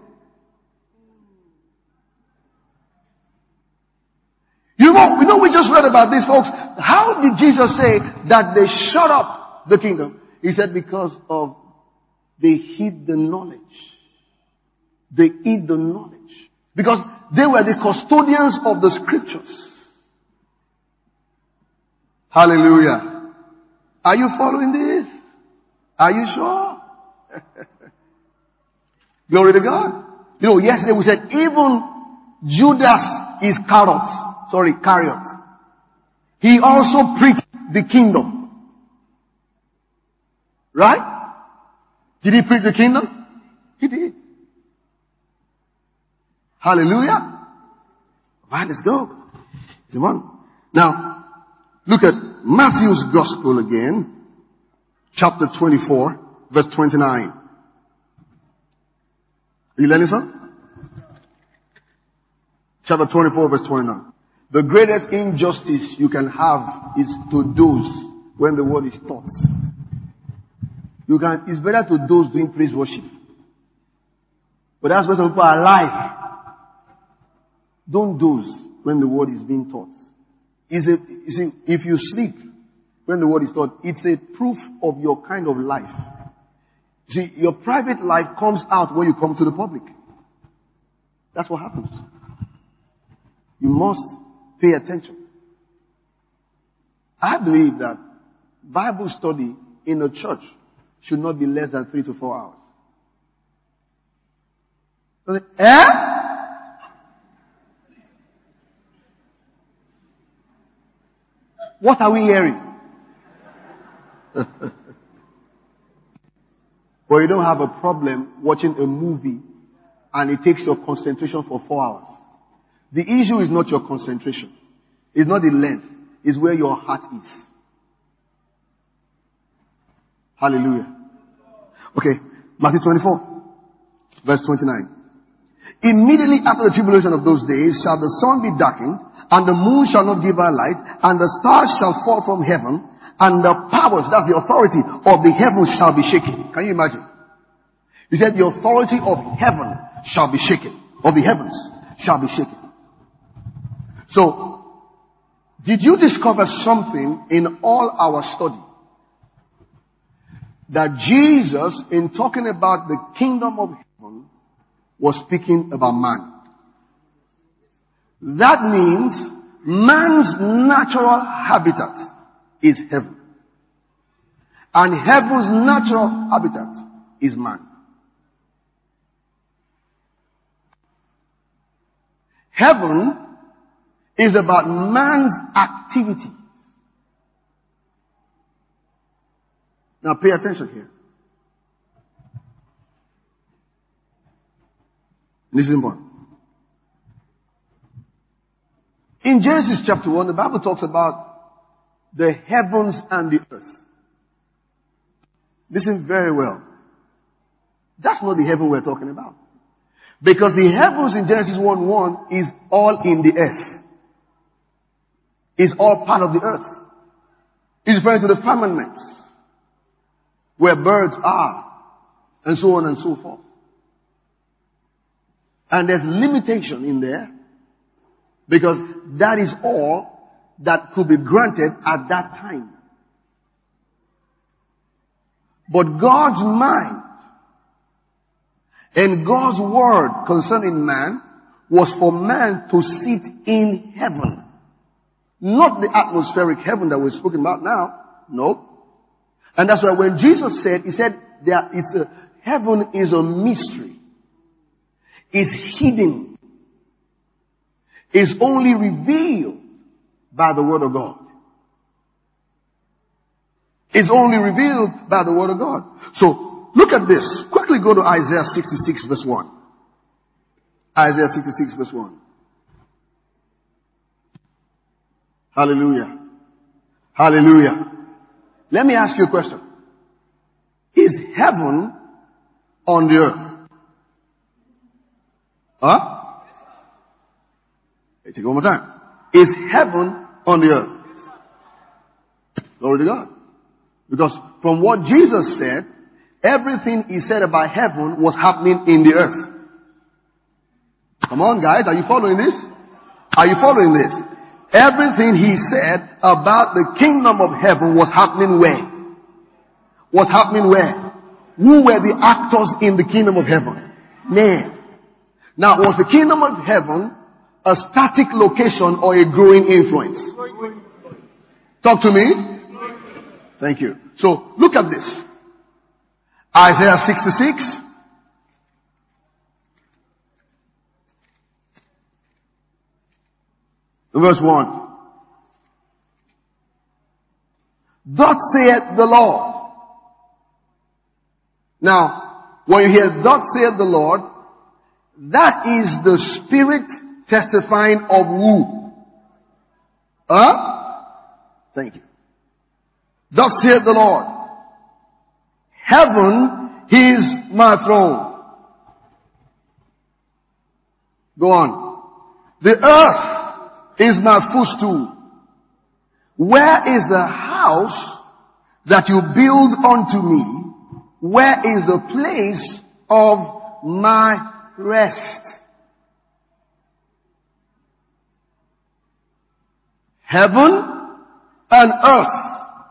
You know, you know, we just read about this, folks. How did Jesus say that they shut up the kingdom? He said because of they hid the knowledge. They hid the knowledge. Because they were the custodians of the scriptures. Hallelujah. Are you following this? Are you sure? Glory to God. You know, yesterday we said even Judas Iscariot, sorry, Iscariot, he also preached the kingdom. Right? Did he preach the kingdom? He did. Hallelujah. Right, let's go. Come on. Now, look at Matthew's Gospel again. Chapter twenty-four, verse twenty-nine. Are you learning something? Chapter twenty-four, verse twenty-nine. The greatest injustice you can have is to doze when the word is taught. You can, it's better to doze doing praise worship. But that's where some people are alive. Don't doze when the word is being taught. Is it, you see, if you sleep when the word is taught, it's a proof of your kind of life. See, your private life comes out when you come to the public. That's what happens. You must pay attention. I believe that Bible study in a church should not be less than three to four hours. Eh? What are we hearing? But you don't have a problem watching a movie and it takes your concentration for four hours. The issue is not your concentration. It's not the length. It's where your heart is. Hallelujah. Okay. Matthew twenty-four, verse twenty-nine. Immediately after the tribulation of those days shall the sun be darkened, and the moon shall not give her light, and the stars shall fall from heaven, and the powers, that's the authority of the heavens shall be shaken. Can you imagine? He said the authority of heaven shall be shaken. Of the heavens shall be shaken. So, did you discover something in all our study? That Jesus, in talking about the kingdom of heaven, was speaking about man. That means man's natural habitat is heaven. And heaven's natural habitat is man. Heaven is about man's activity. Now pay attention here. This is important. In Genesis chapter one, the Bible talks about the heavens and the earth. Listen very well. That's not the heaven we're talking about. Because the heavens in Genesis one one is all in the earth. It's all part of the earth. It's referring to the firmaments, where birds are, and so on and so forth. And there's limitation in there, because that is all that could be granted at that time. But God's mind and God's word concerning man was for man to sit in heaven. Not the atmospheric heaven that we're speaking about now. No. And that's why when Jesus said, He said, there is a, heaven is a mystery. It's hidden. It's only revealed by the Word of God. It's only revealed by the Word of God. So, look at this. Quickly go to Isaiah sixty-six verse one. Isaiah sixty-six verse one. Hallelujah. Hallelujah. Let me ask you a question. Is heaven on the earth? Huh? Let's take it one more time. Is heaven on the earth? Glory to God. Because from what Jesus said, everything He said about heaven was happening in the earth. Come on, guys. Are you following this? Are you following this? Everything He said about the kingdom of heaven was happening where? Was happening where? Who were the actors in the kingdom of heaven? Men. Now, was the kingdom of heaven a static location or a growing influence? Talk to me. Thank you. So, look at this. Isaiah sixty-six. Verse one. Thus saith the Lord. Now, when you hear thus saith the Lord, that is the Spirit testifying of who? Huh? Thank you. Thus saith the Lord, heaven is my throne. Go on. The earth is my footstool. Where is the house that you build unto me? Where is the place of my rest? Heaven and earth.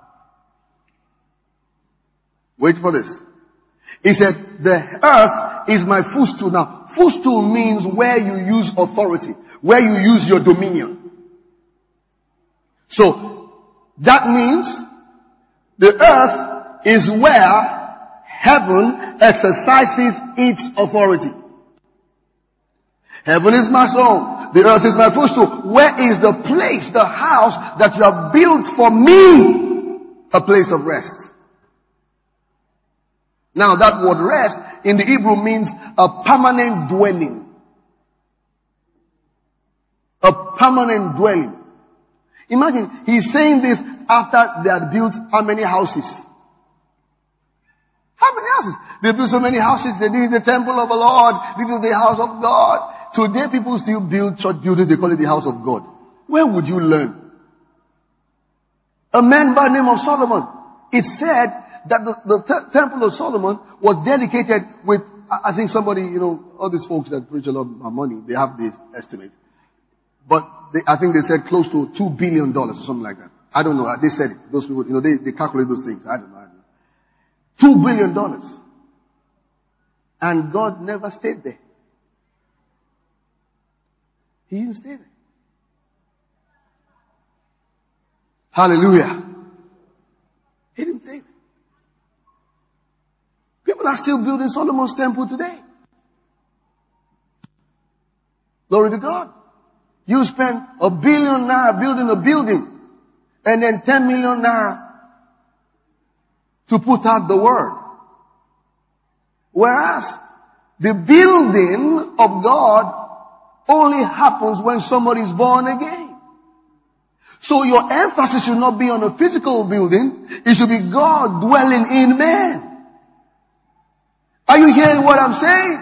Wait for this. He said, the earth is my footstool. Now, footstool means where you use authority, where you use your dominion. So, that means the earth is where heaven exercises its authority. Heaven is my throne. The earth is my footstool. Where is the place, the house that you have built for me? A place of rest. Now that word rest in the Hebrew means a permanent dwelling. A permanent dwelling. Imagine, he's saying this after they had built how many houses? How many houses? They built so many houses. They did the temple of the Lord. This is the house of God. Today people still build church buildings. They call it the house of God. Where would you learn? A man by the name of Solomon. It said that the, the te- temple of Solomon was dedicated with, I, I think somebody, you know, all these folks that preach a lot of money, they have this estimate. But they, I think they said close to two billion dollars or something like that. I don't know. They said it. Those people, you know, they, they calculate those things. I don't know. I don't know. Two billion dollars. And God never stayed there. He didn't stay there. Hallelujah. He didn't stay there. People are still building Solomon's temple today. Glory to God. You spend a billion naira building a building and then ten million naira to put out the word. Whereas the building of God only happens when somebody is born again. So your emphasis should not be on a physical building. It should be God dwelling in man. Are you hearing what I'm saying?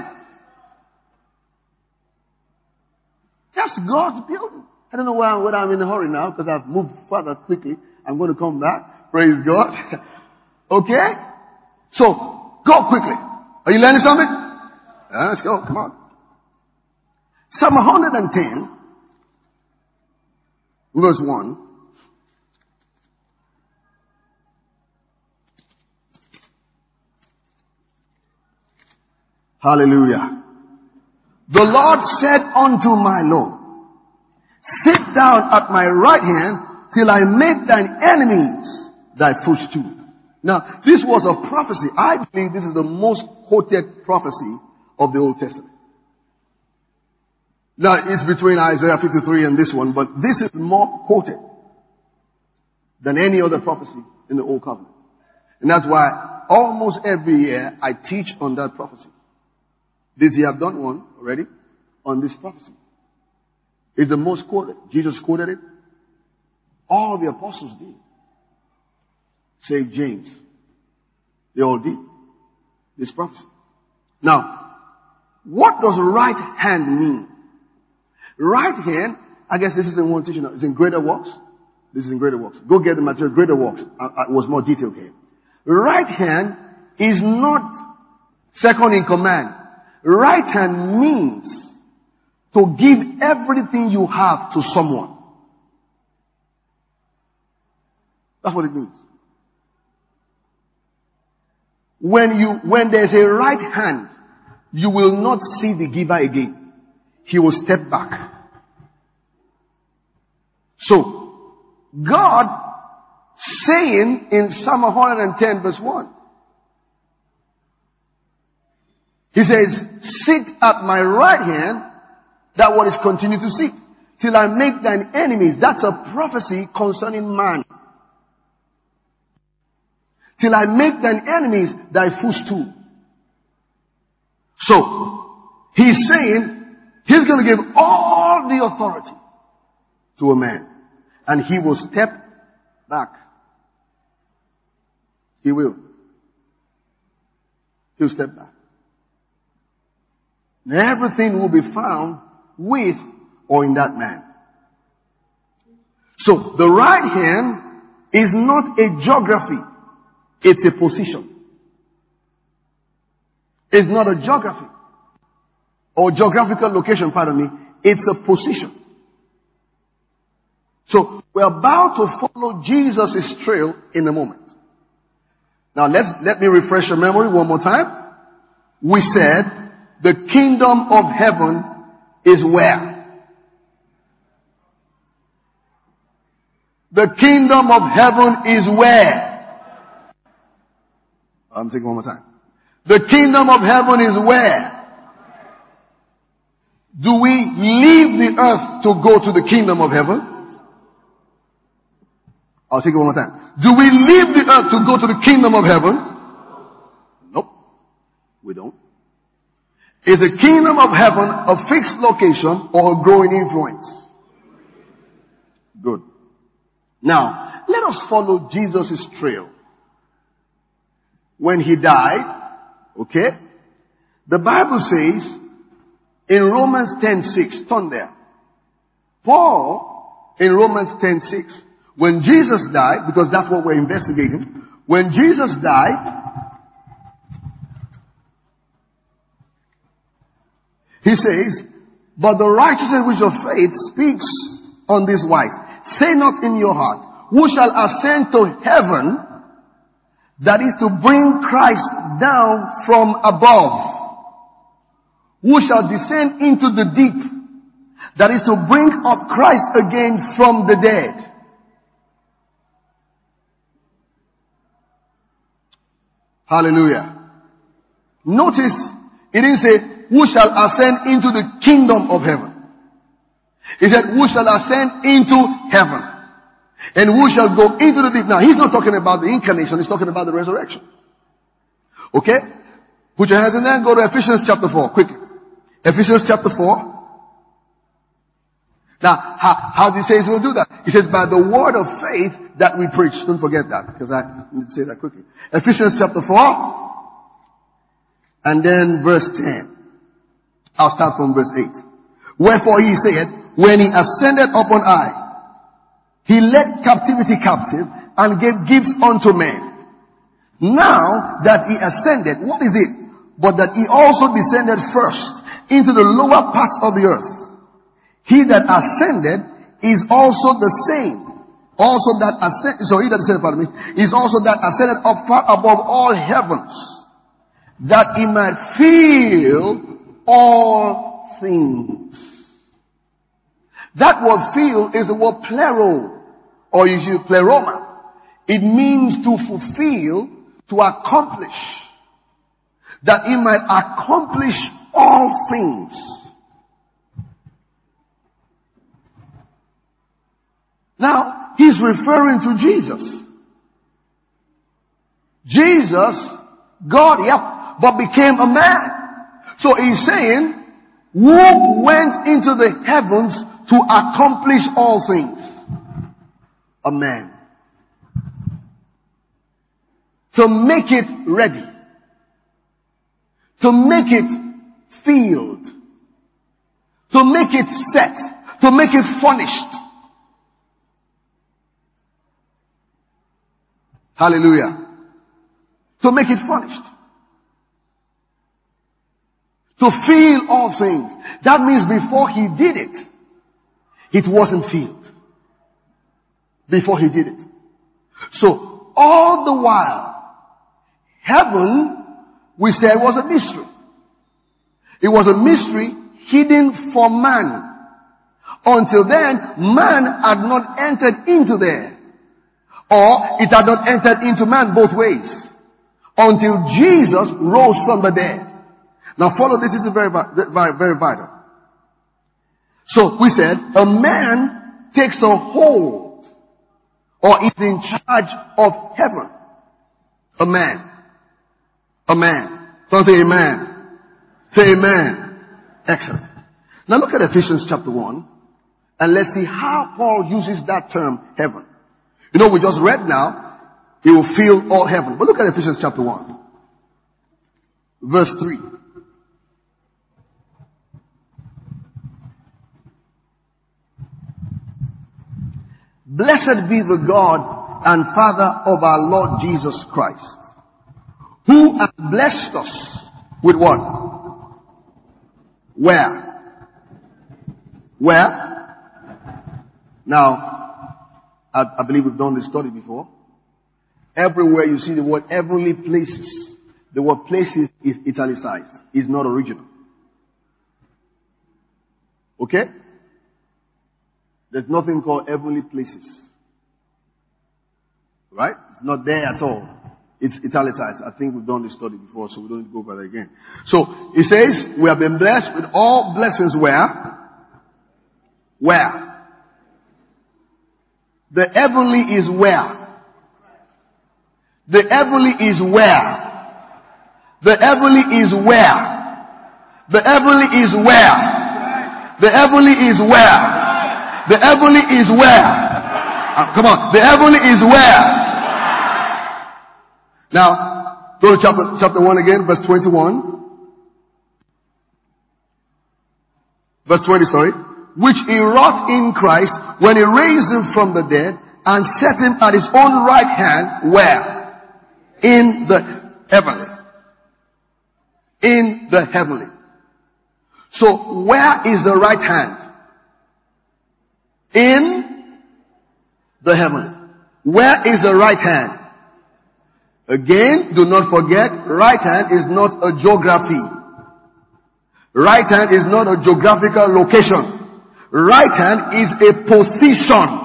That's God's building. I don't know why I'm, whether I'm in a hurry now because I've moved further quickly. I'm going to come back. Praise God. Okay? So, go quickly. Are you learning something? Uh, let's go. Come on. Psalm one hundred ten, verse one. Hallelujah. The Lord said unto my Lord, sit down at my right hand till I make thine enemies thy footstool. Now, this was a prophecy. I believe this is the most quoted prophecy of the Old Testament. Now, it's between Isaiah fifty-three and this one, but this is more quoted than any other prophecy in the Old Covenant. And that's why almost every year I teach on that prophecy. This year I've done one already on this prophecy. It's the most quoted. Jesus quoted it. All the apostles did. Save James. They all did this prophecy. Now, what does right hand mean? Right hand, I guess this is in one teaching. It's in Greater Works. This is in Greater Works. Go get the material. Greater Works. I, I was more detailed here. Right hand is not second in command. Right hand means to give everything you have to someone. That's what it means. When you, when there's a right hand, you will not see the giver again. He will step back. So, God saying in Psalm one hundred ten verse one, He says, sit at my right hand, that what is continue to sit, till I make thine enemies. That's a prophecy concerning man. Till I make thine enemies thy footstool. So, He's saying, He's going to give all the authority to a man. And he will step back. He will. He'll step back. And everything will be found with or in that man. So, the right hand is not a geography. It's a position. It's not a geography. Or geographical location, pardon me. It's a position. So, we're about to follow Jesus' trail in a moment. Now, let let me refresh your memory one more time. We said, the kingdom of heaven is where? The kingdom of heaven is where? I'm taking one more time. The kingdom of heaven is where? Do we leave the earth to go to the kingdom of heaven? I'll take it one more time. Do we leave the earth to go to the kingdom of heaven? Nope. We don't. Is the kingdom of heaven a fixed location or a growing influence? Good. Now, let us follow Jesus' trail. When he died, okay, the Bible says, in Romans ten six, turn there. Paul, in Romans ten six, When Jesus died, because that's what we're investigating, when Jesus died, he says, but the righteousness which of faith speaks on this wise. Say not in your heart, who shall ascend to heaven, that is to bring Christ down from above? Who shall descend into the deep, that is to bring up Christ again from the dead? Hallelujah. Notice, it didn't say, who shall ascend into the kingdom of heaven. He said, who shall ascend into heaven? And who shall go into the deep? Now, he's not talking about the incarnation, he's talking about the resurrection. Okay? Put your hands in there and go to Ephesians chapter four, quickly. Ephesians chapter four. Now, how, how do he say he's going to do that? He says, by the word of faith that we preach. Don't forget that, because I need to say that quickly. Ephesians chapter four, and then verse ten. I'll start from verse eight. Wherefore he said, when he ascended up on high, he led captivity captive and gave gifts unto men. Now that he ascended, what is it? But that he also descended first into the lower parts of the earth. He that ascended is also the same. Also that ascended, so he that ascended, pardon me, is also that ascended up far above all heavens, that he might fill all things. That word fill is the word plero, or you should pleroma. It means to fulfill, to accomplish. That he might accomplish all things. Now, he's referring to Jesus. Jesus, God, yep, but became a man. So he's saying, who went into the heavens to accomplish all things? A man. To make it ready. To make it filled. To make it set. To make it furnished. Hallelujah. To make it furnished. To fill all things. That means before he did it, it wasn't filled. Before he did it. So, all the while, heaven, we said, was a mystery. It was a mystery hidden for man. Until then, man had not entered into there. Or it had not entered into man both ways. Until Jesus rose from the dead. Now follow this, this is very, very, very vital. So we said, a man takes a hold or is in charge of heaven. A man. A man. Don't say amen. Say amen. Excellent. Now look at Ephesians chapter one and let's see how Paul uses that term heaven. You know, we just read now, he will fill all heaven. But look at Ephesians chapter one. Verse three. Blessed be the God and Father of our Lord Jesus Christ, who has blessed us with what? Where? Where? Now, I, I believe we've done this study before. Everywhere you see the word heavenly places, the word places is italicized. It's not original. Okay? There's nothing called heavenly places. Right? It's not there at all. It's italicized. I think we've done this study before, so we don't need to go over that again. So, it says, we have been blessed with all blessings where? Where? The heavenly is where? The heavenly is where? The heavenly is where? The heavenly is where? The heavenly is where? The heavenly is where? Uh, come on. The heavenly is where? Now, go to chapter, chapter one again, verse twenty-one. Verse twenty, sorry. Which he wrought in Christ when he raised him from the dead and set him at his own right hand, where? In the heavenly. In the heavenly. So, where is the right hand? In the heavenly. Where is the right hand? Again, do not forget, right hand is not a geography. Right hand is not a geographical location. Right hand is a position.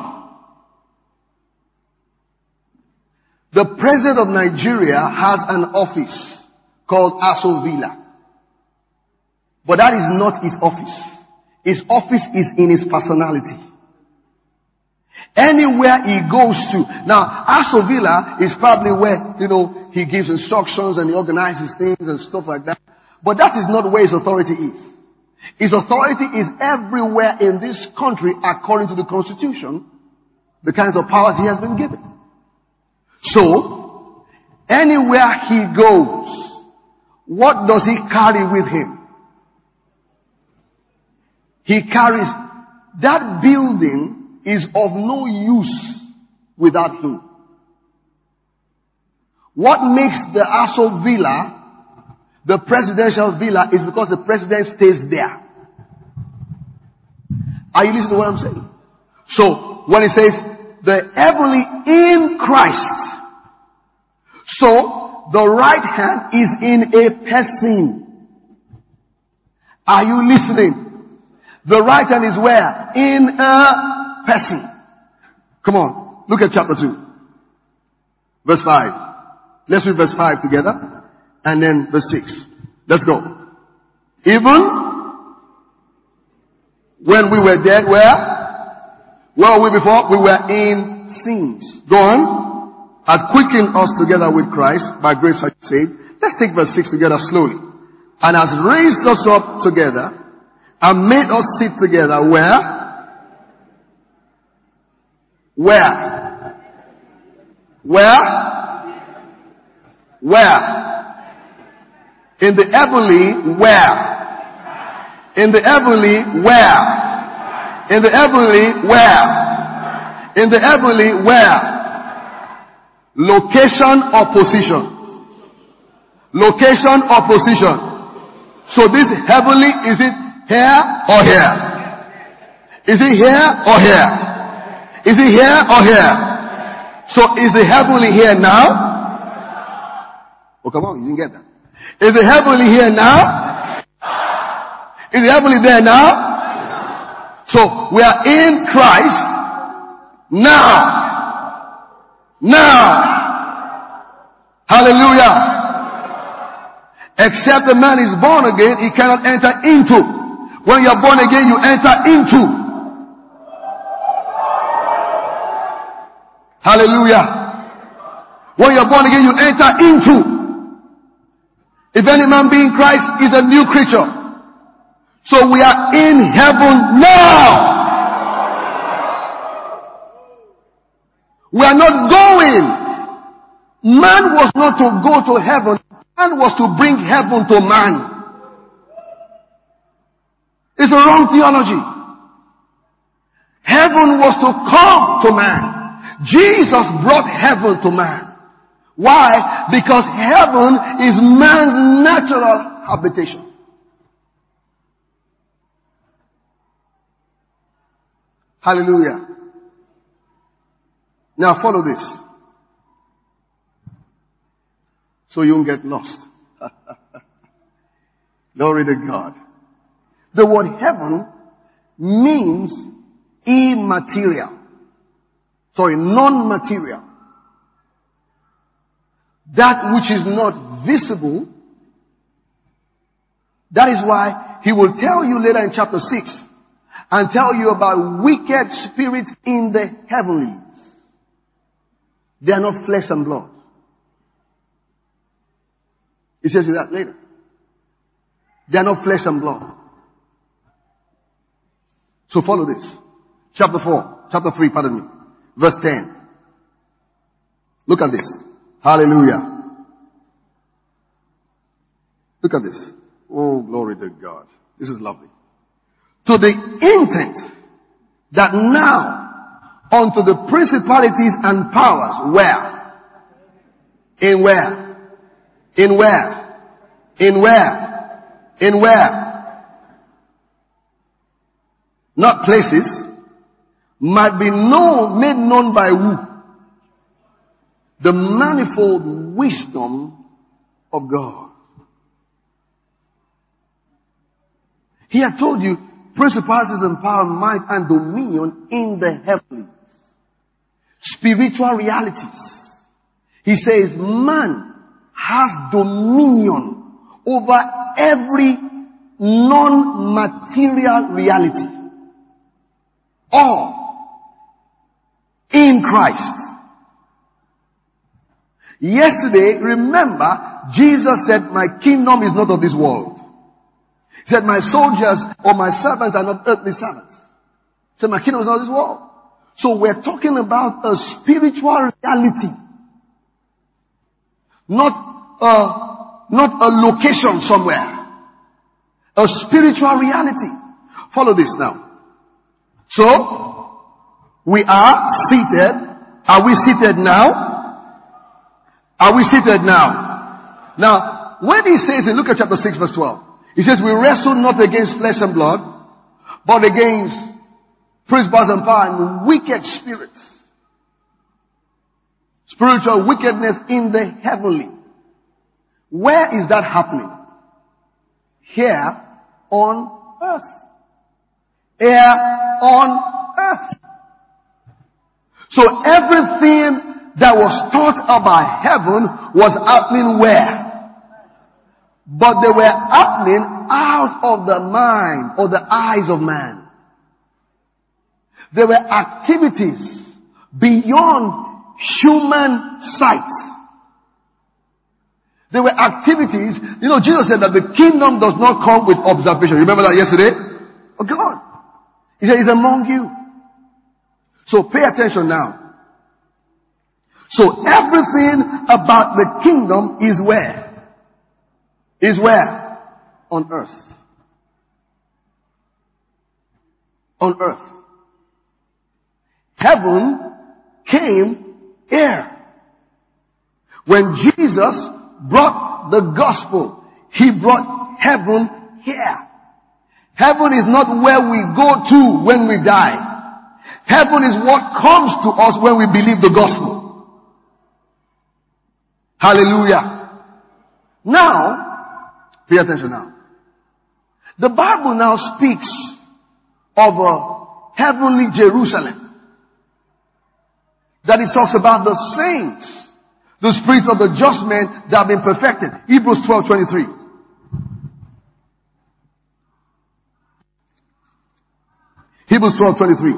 The president of Nigeria has an office called Aso Villa. But that is not his office. His office is in his personality. Anywhere he goes to. Now, Aso Villa is probably where, you know, he gives instructions and he organizes things and stuff like that. But that is not where his authority is. His authority is everywhere in this country according to the Constitution, the kinds of powers he has been given. So, anywhere he goes, what does he carry with him? He carries, that building is of no use without him. What makes the Aso Villa the presidential villa is because the president stays there. Are you listening to what I'm saying? So, when it says, the heavenly in Christ. So, the right hand is in a person. Are you listening? The right hand is where? In a person. Come on, look at chapter two. Verse five. Let's read verse five together. And then verse six. Let's go. Even when we were dead, where? Where were we before? We were in sins. Go on. Hath quickened us together with Christ. By grace are you saved. Let's take verse six together slowly. And has raised us up together and made us sit together where? Where? Where? Where? In the heavenly where? In the heavenly where? In the heavenly where? In the heavenly where? Location or position? Location or position? So this heavenly, is it here or here? Is it here or here? Is it here or here? So is the heavenly here now? Oh, come on, you didn't get that. Is the heavenly here now? Is the heavenly there now? So we are in Christ now. Now. Hallelujah. Except the man is born again, he cannot enter into. When you are born again, you enter into. Hallelujah. When you are born again, you enter into. If any man be in Christ, is a new creature. So we are in heaven now. We are not going. Man was not to go to heaven. Man was to bring heaven to man. It's a wrong theology. Heaven was to come to man. Jesus brought heaven to man. Why? Because heaven is man's natural habitation. Hallelujah. Now follow this. So you won't get lost. Glory to God. The word heaven means immaterial. Sorry, non-material. That which is not visible. That is why he will tell you later in chapter six and tell you about wicked spirits in the heavenlies. They are not flesh and blood. He says you that later. They are not flesh and blood. So follow this. Chapter four, chapter three, pardon me. Verse ten. Look at this. Hallelujah. Look at this. Oh, glory to God. This is lovely. To the intent that now unto the principalities and powers. Where? In where? In where? In where? In where? Not places. Might be known, made known by who? The manifold wisdom of God. He had told you principalities and power, might and dominion in the heavens. Spiritual realities. He says man has dominion over every non-material reality. All in Christ. Yesterday, remember, Jesus said, my kingdom is not of this world. He said, my soldiers or my servants are not earthly servants. He said, my kingdom is not of this world. So we're talking about a spiritual reality. Not a, not a location somewhere. A spiritual reality. Follow this now. So, we are seated. Are we seated now? Are we seated now? Now, when he says in Luke chapter six verse twelve, he says, we wrestle not against flesh and blood, but against principalities and power and wicked spirits. Spiritual wickedness in the heavenly. Where is that happening? Here on earth. Here on earth. So everything that was taught about heaven was happening where? But they were happening out of the mind or the eyes of man. There were activities beyond human sight. There were activities, you know, Jesus said that the kingdom does not come with observation. Remember that yesterday? Oh God. He said, it's among you. So pay attention now. So everything about the kingdom is where? Is where? On earth. On earth. Heaven came here. When Jesus brought the gospel, he brought heaven here. Heaven is not where we go to when we die. Heaven is what comes to us when we believe the gospel. Hallelujah. Now, pay attention now. The Bible now speaks of a heavenly Jerusalem. That it talks about the saints, the spirits of the just men that have been perfected. Hebrews twelve twenty-three. Hebrews twelve twenty-three.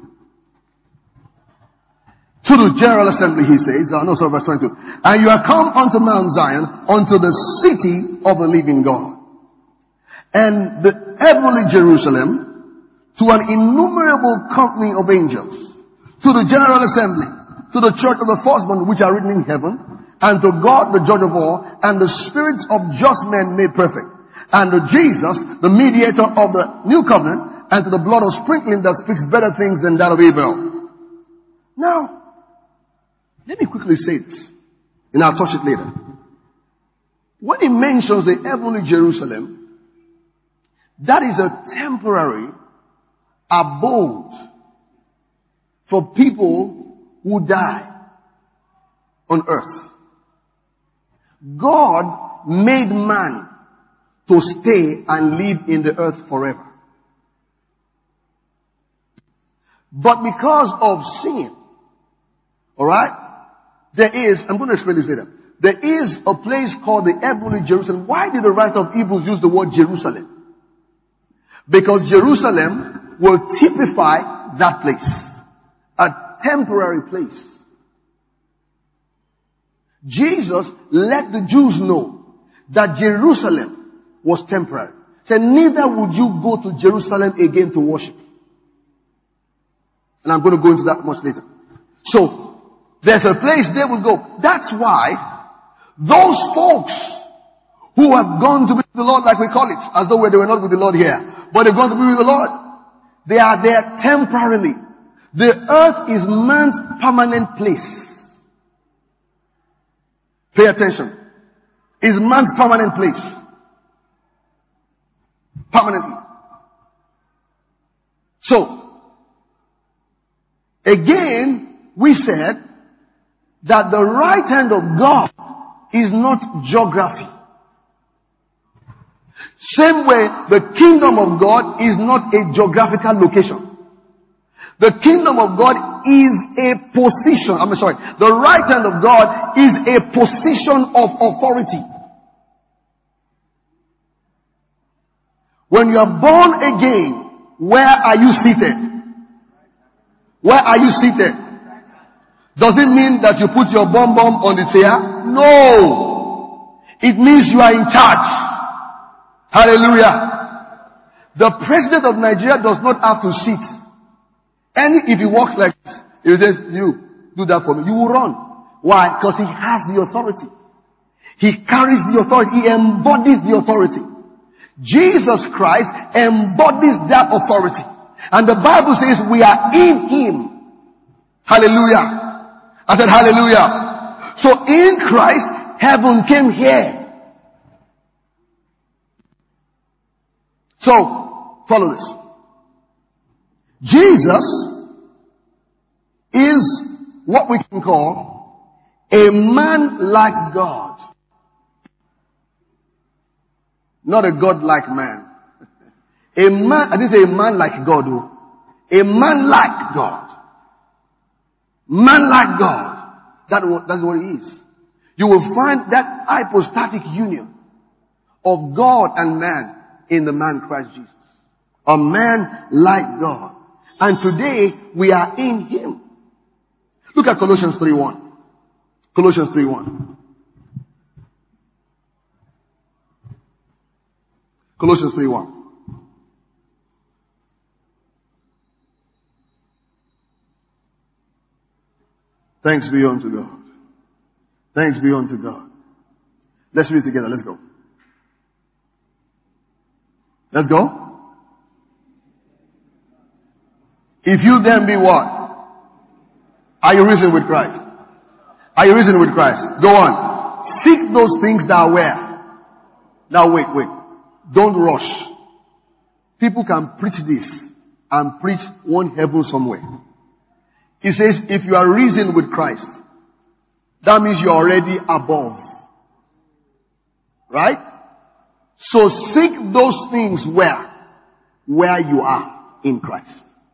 To the general assembly, he says, uh, no, sorry, verse twenty-two. And you are come unto Mount Zion, unto the city of the living God, and the heavenly Jerusalem, to an innumerable company of angels, to the general assembly, to the church of the firstborn which are written in heaven, and to God the judge of all, and the spirits of just men made perfect, and to Jesus, the mediator of the new covenant, and to the blood of sprinkling that speaks better things than that of Abel. Now, let me quickly say this, and I'll touch it later. When he mentions the heavenly Jerusalem, that is a temporary abode for people who die on earth. God made man to stay and live in the earth forever. But because of sin, alright, there is, I'm going to explain this later. There is a place called the heavenly Jerusalem. Why did the writer of Hebrews use the word Jerusalem? Because Jerusalem will typify that place. A temporary place. Jesus let the Jews know that Jerusalem was temporary. He said, neither would you go to Jerusalem again to worship. And I'm going to go into that much later. So, there's a place they will go. That's why those folks who have gone to be with the Lord, like we call it, as though they were not with the Lord here, but they've gone to be with the Lord, they are there temporarily. The earth is man's permanent place. Pay attention. Is man's permanent place. Permanently. So, again, we said that the right hand of God is not geography. Same way, the kingdom of God is not a geographical location. The kingdom of God is a position. I'm sorry. The right hand of God is a position of authority. When you are born again, where are you seated? Where are you seated? Does it mean that you put your bum bum on the chair? No. It means you are in charge. Hallelujah. The president of Nigeria does not have to sit. And if he walks like this, he says, you, do that for me. You will run. Why? Because he has the authority. He carries the authority. He embodies the authority. Jesus Christ embodies that authority. And the Bible says we are in Him. Hallelujah. I said hallelujah. So in Christ, heaven came here. So, follow this. Jesus is what we can call a man like God. Not a God like man. A man, I didn't say a man like God. Oh. A man like God. Man like God. That, that's what he is. You will find that hypostatic union of God and man in the man Christ Jesus. A man like God. And today we are in Him. Look at Colossians three one. Colossians three one. Colossians three one. Thanks be unto God. Thanks be unto God. Let's read together. Let's go. Let's go. If you then be what? Are you risen with Christ? Are you risen with Christ? Go on. Seek those things that are where? Now wait, wait. Don't rush. People can preach this and preach one heaven somewhere. It says, if you are risen with Christ, that means you're already above. Right? So seek those things where? Where you are in Christ.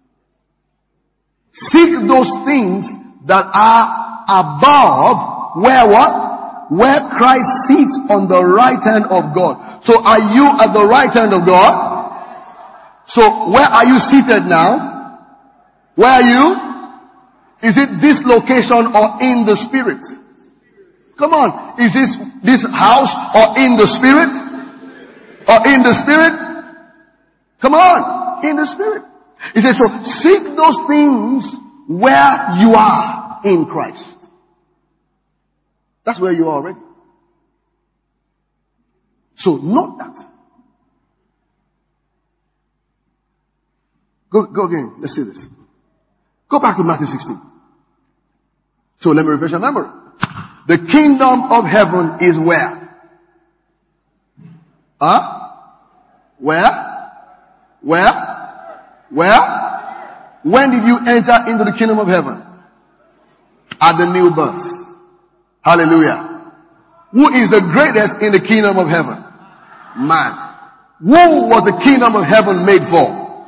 Seek those things that are above, where what? Where Christ sits on the right hand of God. So are you at the right hand of God? So where are you seated now? Where are you? Is it this location or in the Spirit? Come on. Is this this house or in the Spirit? Or in the Spirit? Come on. In the Spirit. He says, so seek those things where you are in Christ. That's where you are already. So note that. Go, go again. Let's see this. Go back to Matthew sixteen. So let me refresh your memory. The kingdom of heaven is where? Huh? Where? Where? Where? When did you enter into the kingdom of heaven? At the new birth. Hallelujah. Who is the greatest in the kingdom of heaven? Man. Who was the kingdom of heaven made for?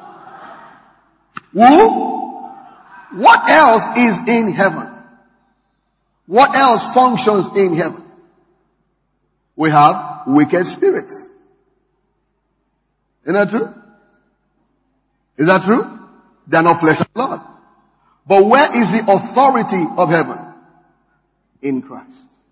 Who? What else is in heaven? What else functions in heaven? We have wicked spirits. Isn't that true? Is that true? They are not flesh and blood. But where is the authority of heaven? In Christ.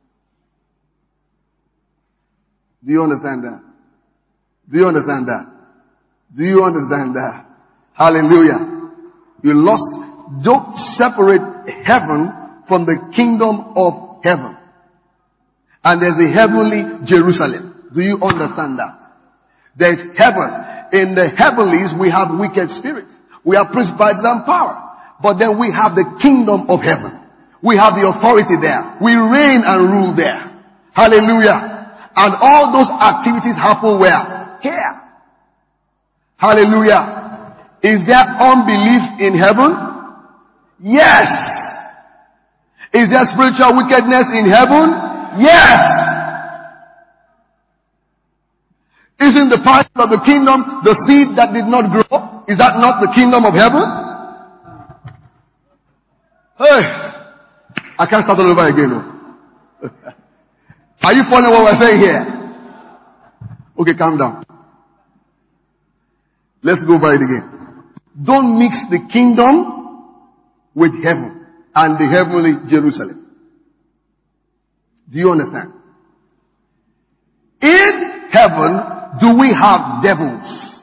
Do you understand that? Do you understand that? Do you understand that? Hallelujah. You lost. Don't separate heaven from the kingdom of heaven. And there's the heavenly Jerusalem. Do you understand that? There's heaven. In the heavenlies, we have wicked spirits. We have principalities and power. But then we have the kingdom of heaven. We have the authority there. We reign and rule there. Hallelujah. And all those activities happen where? Here. Hallelujah. Is there unbelief in heaven? Yes. Is there spiritual wickedness in heaven? Yes. Isn't the part of the kingdom the seed that did not grow? Is that not the kingdom of heaven? Hey, I can't start all over again. No. Are you following what we're saying here? Okay, calm down. Let's go over it again. Don't mix the kingdom with heaven and the heavenly Jerusalem. Do you understand? In heaven, do we have devils?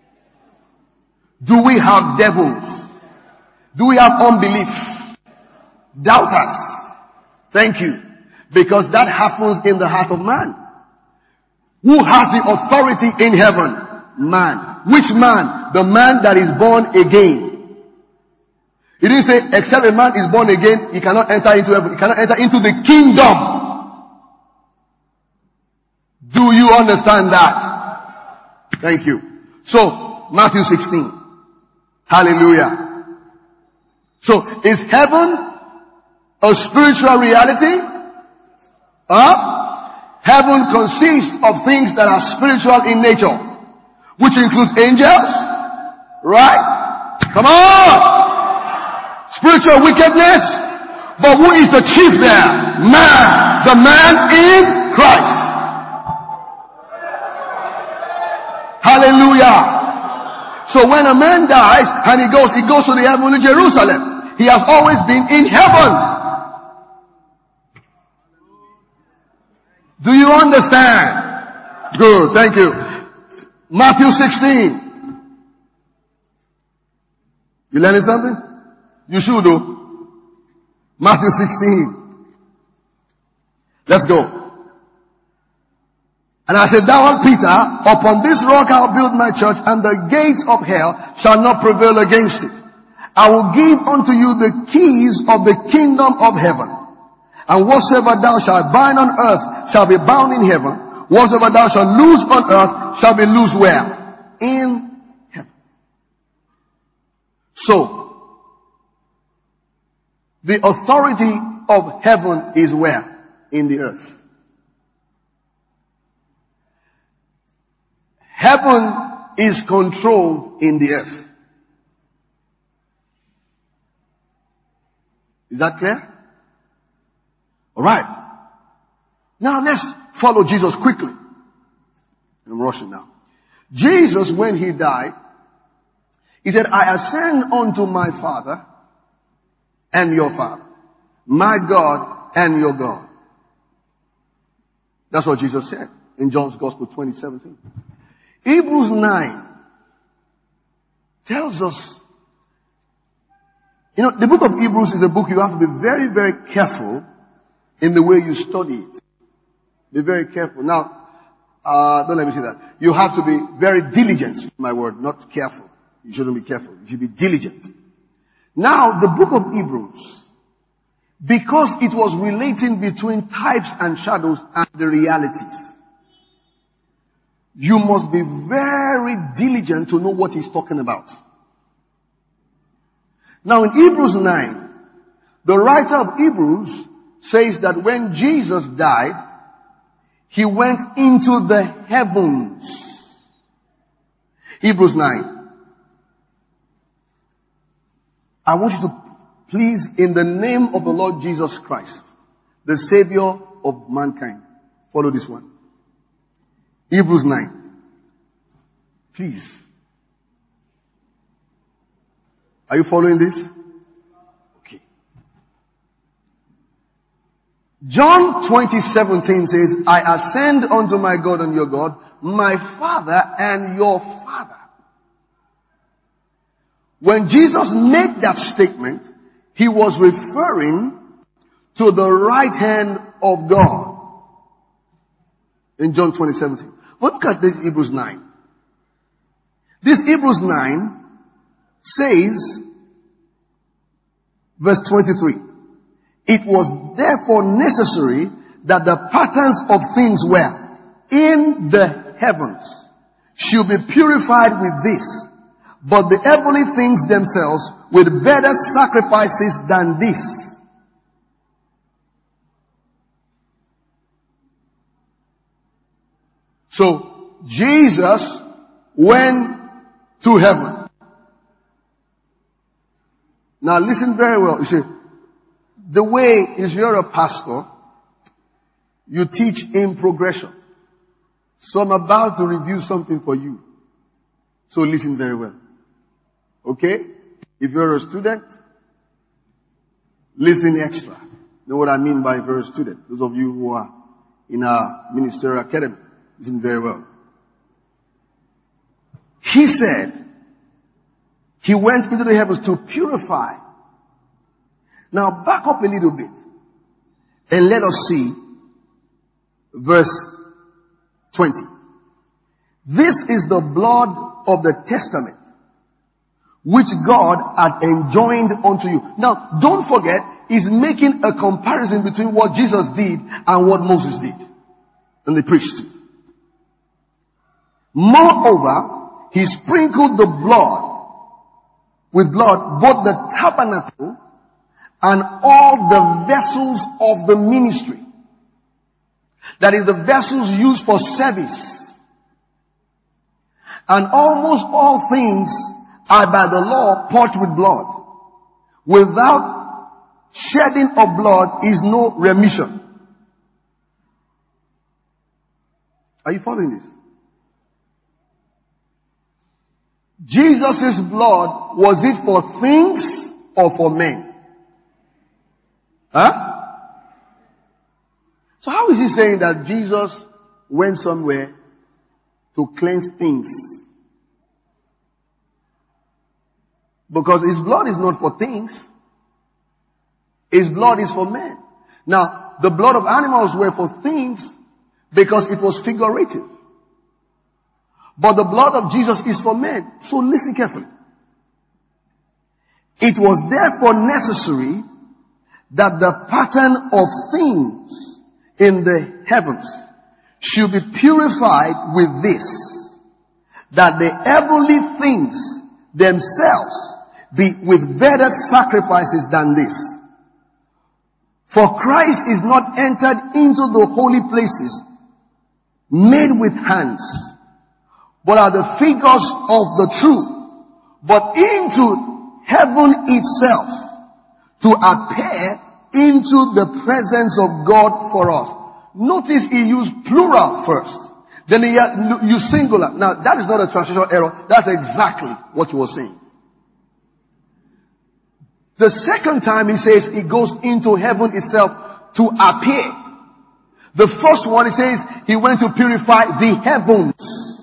Do we have devils? Do we have unbelief? Doubters? Thank you. Because that happens in the heart of man. Who has the authority in heaven? Man. Which man? The man that is born again. He didn't say, except a man is born again, he cannot enter into heaven. He cannot enter into the kingdom. Do you understand that? Thank you. So, Matthew sixteen. Hallelujah. So, is heaven a spiritual reality? Huh? Heaven consists of things that are spiritual in nature, which includes angels, right? Come on! Spiritual wickedness. But who is the chief there? Man. The man in Christ. Hallelujah. So when a man dies and he goes, he goes to the heavenly Jerusalem. He has always been in heaven. Do you understand? Good, thank you. Matthew sixteen. You learning something? You should do. Matthew sixteen. Let's go. And I said, thou art Peter, upon this rock I'll build my church, and the gates of hell shall not prevail against it. I will give unto you the keys of the kingdom of heaven. And whatsoever thou shalt bind on earth shall be bound in heaven. Whatsoever thou shalt loose on earth shall be loosed where? In heaven. So, the authority of heaven is where? In the earth. Heaven is controlled in the earth. Is that clear? Alright. Now let's follow Jesus quickly. I'm rushing now. Jesus, when he died, he said, I ascend unto my Father and your Father, my God and your God. That's what Jesus said in John's Gospel twenty seventeen. Hebrews nine tells us, you know, the book of Hebrews is a book you have to be very, very careful in the way you study it. Be very careful. Now, uh, don't let me say that. You have to be very diligent, my word, not careful. You shouldn't be careful. You should be diligent. Now, the book of Hebrews, because it was relating between types and shadows and the realities, you must be very diligent to know what he's talking about. Now in Hebrews nine, the writer of Hebrews says that when Jesus died, he went into the heavens. Hebrews nine. I want you to please, in the name of the Lord Jesus Christ, the Savior of mankind, follow this one. Hebrews nine. Please. Are you following this? Okay. John twenty seventeen says, I ascend unto my God and your God, my Father and your Father. When Jesus made that statement, he was referring to the right hand of God. In John twenty seventeen. But look at this Hebrews nine. This Hebrews nine says Verse twenty-three. It was therefore necessary that the patterns of things were in the heavens should be purified with this, but the heavenly things themselves with better sacrifices than this. So, Jesus went to heaven. Now listen very well. You see, the way is you're a pastor, you teach in progression. So I'm about to review something for you. So listen very well. Okay? If you're a student, listen extra. Know what I mean by if you're a student? Those of you who are in our ministerial academy, listen very well. He said, he went into the heavens to purify. Now back up a little bit and let us see verse twenty. This is the blood of the testament which God had enjoined unto you. Now don't forget, he's making a comparison between what Jesus did and what Moses did and the priests. Moreover, he sprinkled the blood with blood both the tabernacle and all the vessels of the ministry. That is, the vessels used for service. And almost all things are by the law purged with blood. Without shedding of blood is no remission. Are you following this? Jesus' blood, was it for things or for men? Huh? So how is he saying that Jesus went somewhere to cleanse things? Because his blood is not for things. His blood is for men. Now, the blood of animals were for things because it was figurative. But the blood of Jesus is for men. So listen carefully. It was therefore necessary that the pattern of things in the heavens should be purified with this, that the heavenly things themselves be with better sacrifices than this. For Christ is not entered into the holy places made with hands, but are the figures of the true, but into heaven itself, to appear into the presence of God for us. Notice he used plural first. Then he used singular. Now that is not a translation error. That's exactly what he was saying. The second time he says he goes into heaven itself to appear. The first one he says he went to purify the heavens.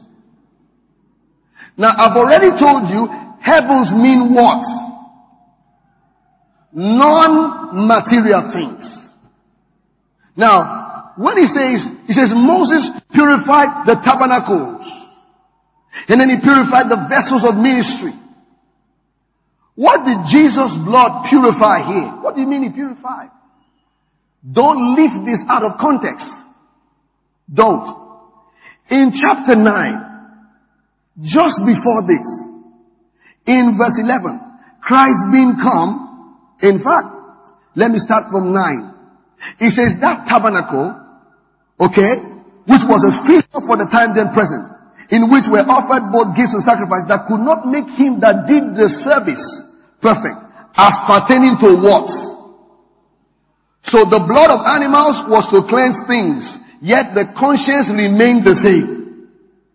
Now I've already told you heavens mean what? Non-material things. Now, when he says, he says Moses purified the tabernacles. And then he purified the vessels of ministry. What did Jesus' blood purify here? What do you mean he purified? Don't leave this out of context. Don't. In chapter nine, just before this, in verse eleven, Christ being come. In fact, let me start from nine. It says that tabernacle, okay, which was a figure for the time then present, in which were offered both gifts and sacrifices that could not make him that did the service perfect, as pertaining to what? So the blood of animals was to cleanse things, yet the conscience remained the same.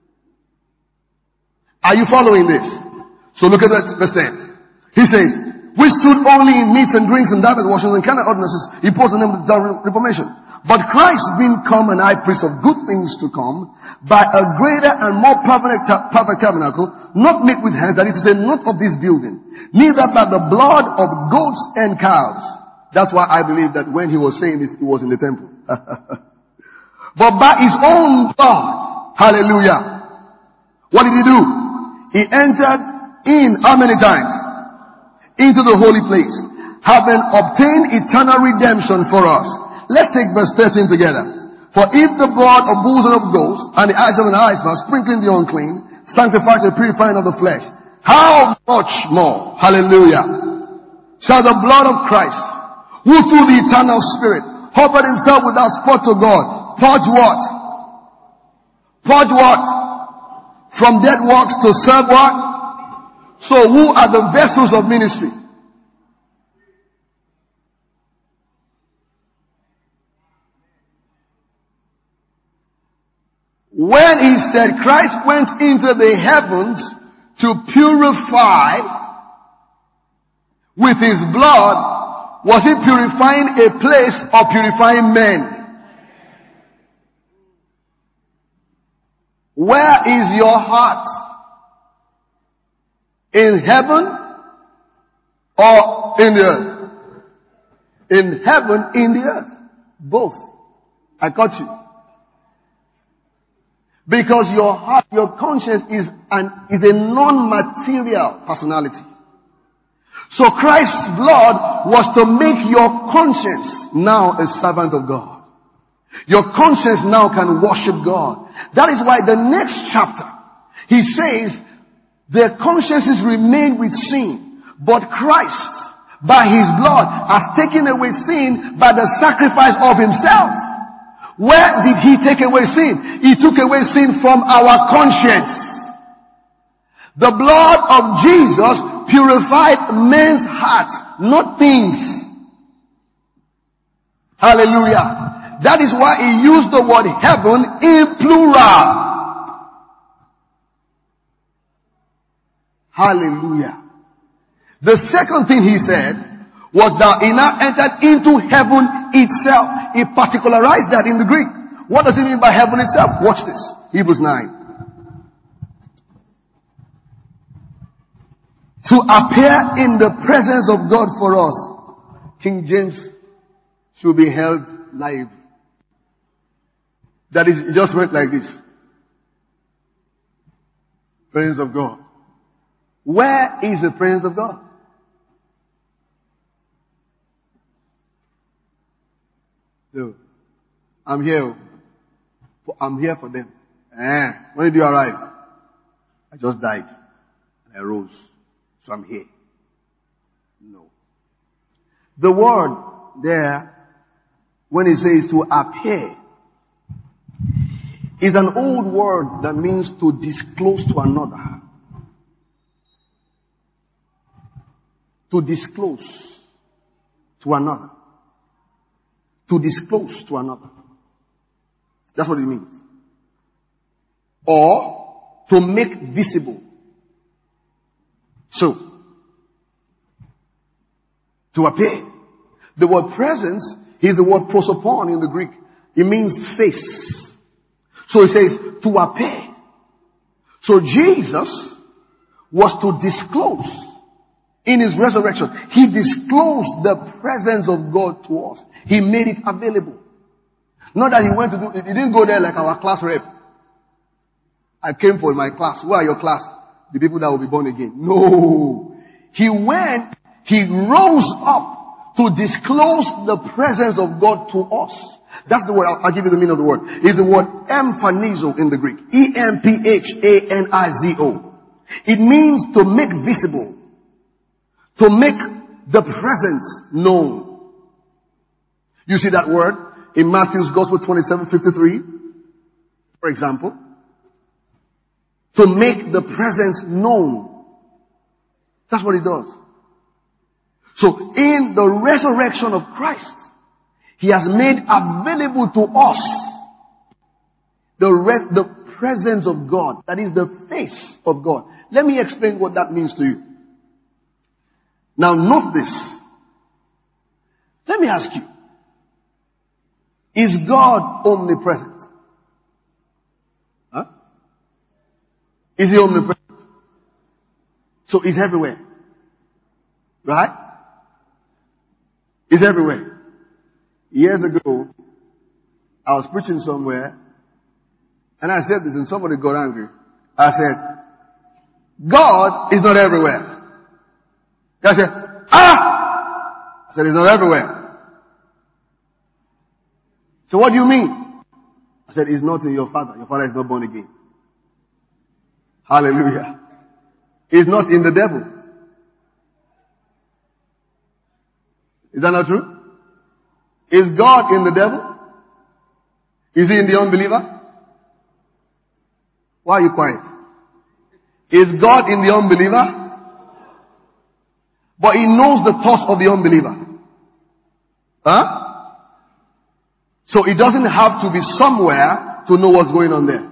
Are you following this? So look at that verse ten. He says, we stood only in meats and drinks and divers washings and kind of ordinances imposed on them without reformation. But Christ being come and high priest of good things to come, by a greater and more perfect, perfect tabernacle, not made with hands, that is to say, not of this building, neither by the blood of goats and cows. That's why I believe that when he was saying this, he was in the temple. But by his own blood. Hallelujah. What did he do? He entered in how many times? Into the holy place, having obtained eternal redemption for us. Let's take verse thirteen together. For if the blood of bulls and of goats and the eyes of an heifer, sprinkling the unclean, sanctifies the purifying of the flesh, how much more, hallelujah, shall the blood of Christ, who through the eternal Spirit offered himself without spot to God, purge what? Purge what? From dead works to serve what? So who are the vessels of ministry? When he said Christ went into the heavens to purify with his blood, was he purifying a place or purifying men? Where is your heart? In heaven or in the earth? In heaven, in the earth. Both. I caught you. Because your heart, your conscience is an, is a non-material personality. So Christ's blood was to make your conscience now a servant of God. Your conscience now can worship God. That is why the next chapter, he says, their consciences remain with sin, but Christ, by his blood, has taken away sin by the sacrifice of himself. Where did he take away sin? He took away sin from our conscience. The blood of Jesus purified men's heart, not things. Hallelujah. That is why he used the word heaven in plural. Hallelujah. The second thing he said was that he now entered into heaven itself. He particularized that in the Greek. What does it mean by heaven itself? Watch this. Hebrews nine. To appear in the presence of God for us. King James should be held live. That is, it just went like this. Presence of God. Where is the presence of God? So, I'm here. I'm here for them. Eh, when did you arrive? I just died. I rose. So I'm here. No. The word there, when it says to appear, is an old word that means to disclose to another. To disclose to another. To disclose to another. That's what it means. Or to make visible. So, to appear. The word presence is the word prosopon in the Greek. It means face. So it says to appear. So Jesus was to disclose. In his resurrection, he disclosed the presence of God to us. He made it available. Not that he went to do, he didn't go there like our class rep. I came for my class. Where are your class? The people that will be born again. No. He went, he rose up to disclose the presence of God to us. That's the word, I'll, I'll give you the meaning of the word. It's the word emphanizo in the Greek. E M P H A N I Z O. It means to make visible. To make the presence known. You see that word in Matthew's Gospel twenty-seven fifty-three, for example. To make the presence known. That's what it does. So in the resurrection of Christ, he has made available to us the, re- the presence of God. That is the face of God. Let me explain what that means to you. Now note this. Let me ask you. Is God omnipresent? Huh? Is he omnipresent? So he's everywhere. Right? He's everywhere. Years ago, I was preaching somewhere, and I said this, and somebody got angry. I said, God is not everywhere. I said, ah! I said, it's not everywhere. So what do you mean? I said, it's not in your father. Your father is not born again. Hallelujah. It's not in the devil. Is that not true? Is God in the devil? Is he in the unbeliever? Why are you quiet? Is God in the unbeliever? But he knows the thoughts of the unbeliever. Huh? So he doesn't have to be somewhere to know what's going on there.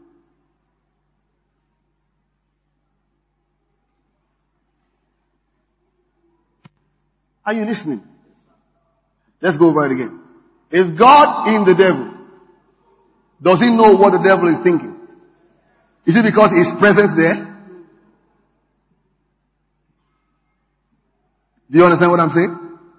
Are you listening? Let's go over it again. Is God in the devil? Does he know what the devil is thinking? Is it because his presence there? Do you understand what I'm saying?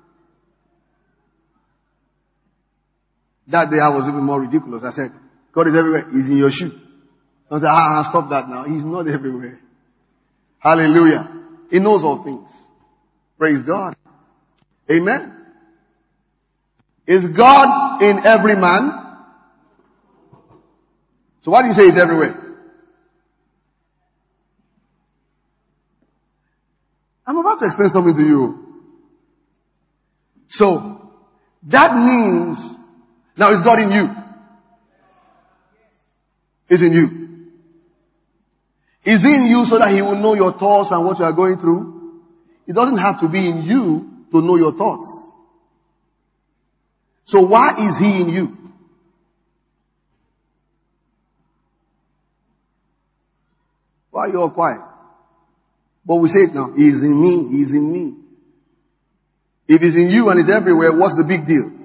That day I was even more ridiculous. I said, God is everywhere. He's in your shoe. So I said, ah, stop that now. He's not everywhere. Hallelujah. He knows all things. Praise God. Amen. Is God in every man? So why do you say he's everywhere? I'm about to explain something to you. So, that means, now is God in you? Is in you. Is he in you so that he will know your thoughts and what you are going through? It doesn't have to be in you to know your thoughts. So why is he in you? Why are you all quiet? But we say it now. He is in me. He is in me. If he's in you and he's everywhere, what's the big deal?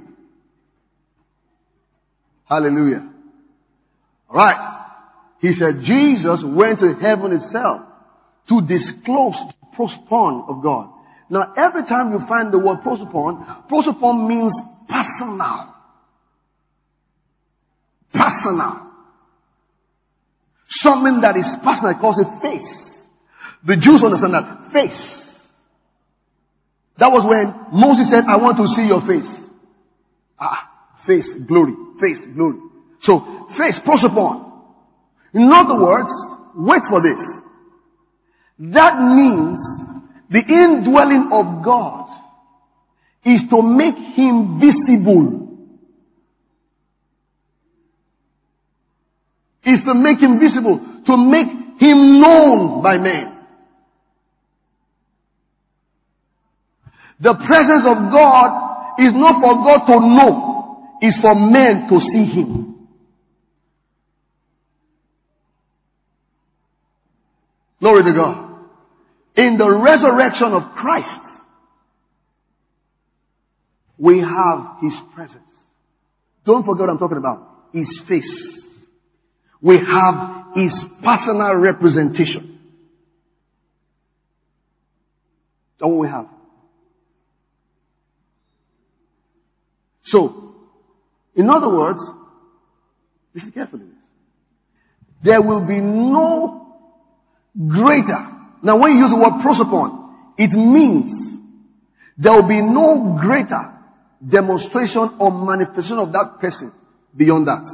Hallelujah. Alright. He said Jesus went to heaven itself to disclose the prosopon of God. Now every time you find the word prosopon, prosopon means personal. Personal. Something that is personal, it calls it face. The Jews understand that. Face. That was when Moses said, I want to see your face. Ah, face, glory, face, glory. So, face, prosopon. In other words, wait for this. That means the indwelling of God is to make him visible. Is to make him visible. To make him known by men. The presence of God is not for God to know. It's for men to see him. Glory to God. In the resurrection of Christ, we have his presence. Don't forget what I'm talking about. His face. We have his personal representation. That's what we have. So, in other words, listen carefully. There will be no greater. Now when you use the word prosopon, it means there will be no greater demonstration or manifestation of that person beyond that.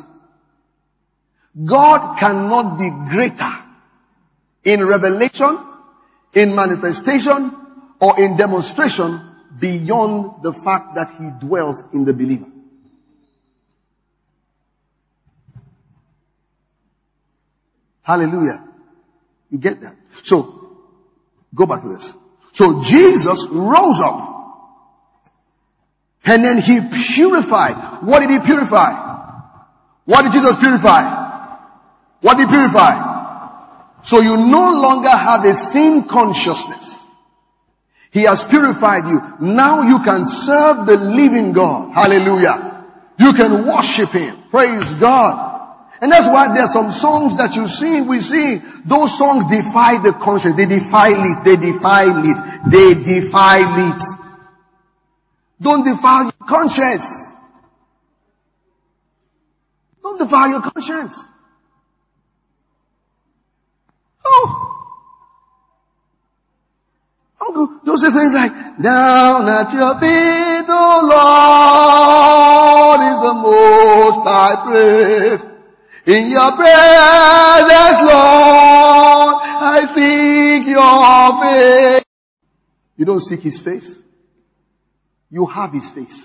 God cannot be greater in revelation, in manifestation, or in demonstration beyond the fact that he dwells in the believer. Hallelujah. You get that? So, go back to this. So Jesus rose up. And then he purified. What did he purify? What did Jesus purify? What did he purify? So you no longer have a sin consciousness. He has purified you. Now you can serve the living God. Hallelujah. You can worship him. Praise God. And that's why there are some songs that you sing, we sing. Those songs defy the conscience. They defile it. They defile it. They defile it. Don't defile your conscience. Don't defile your conscience. Oh. Uncle Joseph, things like, down at your feet, O Lord, is the most high praise. In your presence, Lord, I seek your face. You don't seek his face. You have his face.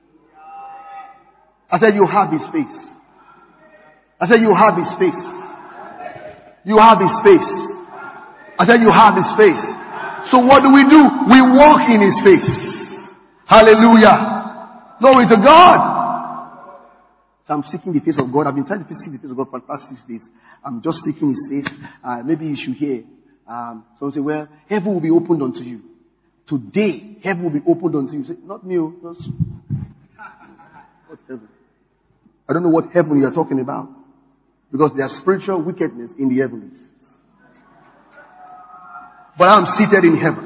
I said you have his face. I said you have his face. You have his face. I said you have his face. So what do we do? We walk in his face. Hallelujah. Glory to God. So I'm seeking the face of God. I've been trying to seek the face of God for the past six days. I'm just seeking his face. Uh, maybe you should hear. Um, someone say, well, heaven will be opened unto you. Today, heaven will be opened unto you. Say, not me. Not what heaven? I don't know what heaven you are talking about. Because there's spiritual wickedness in the heavens. But I'm seated in heaven.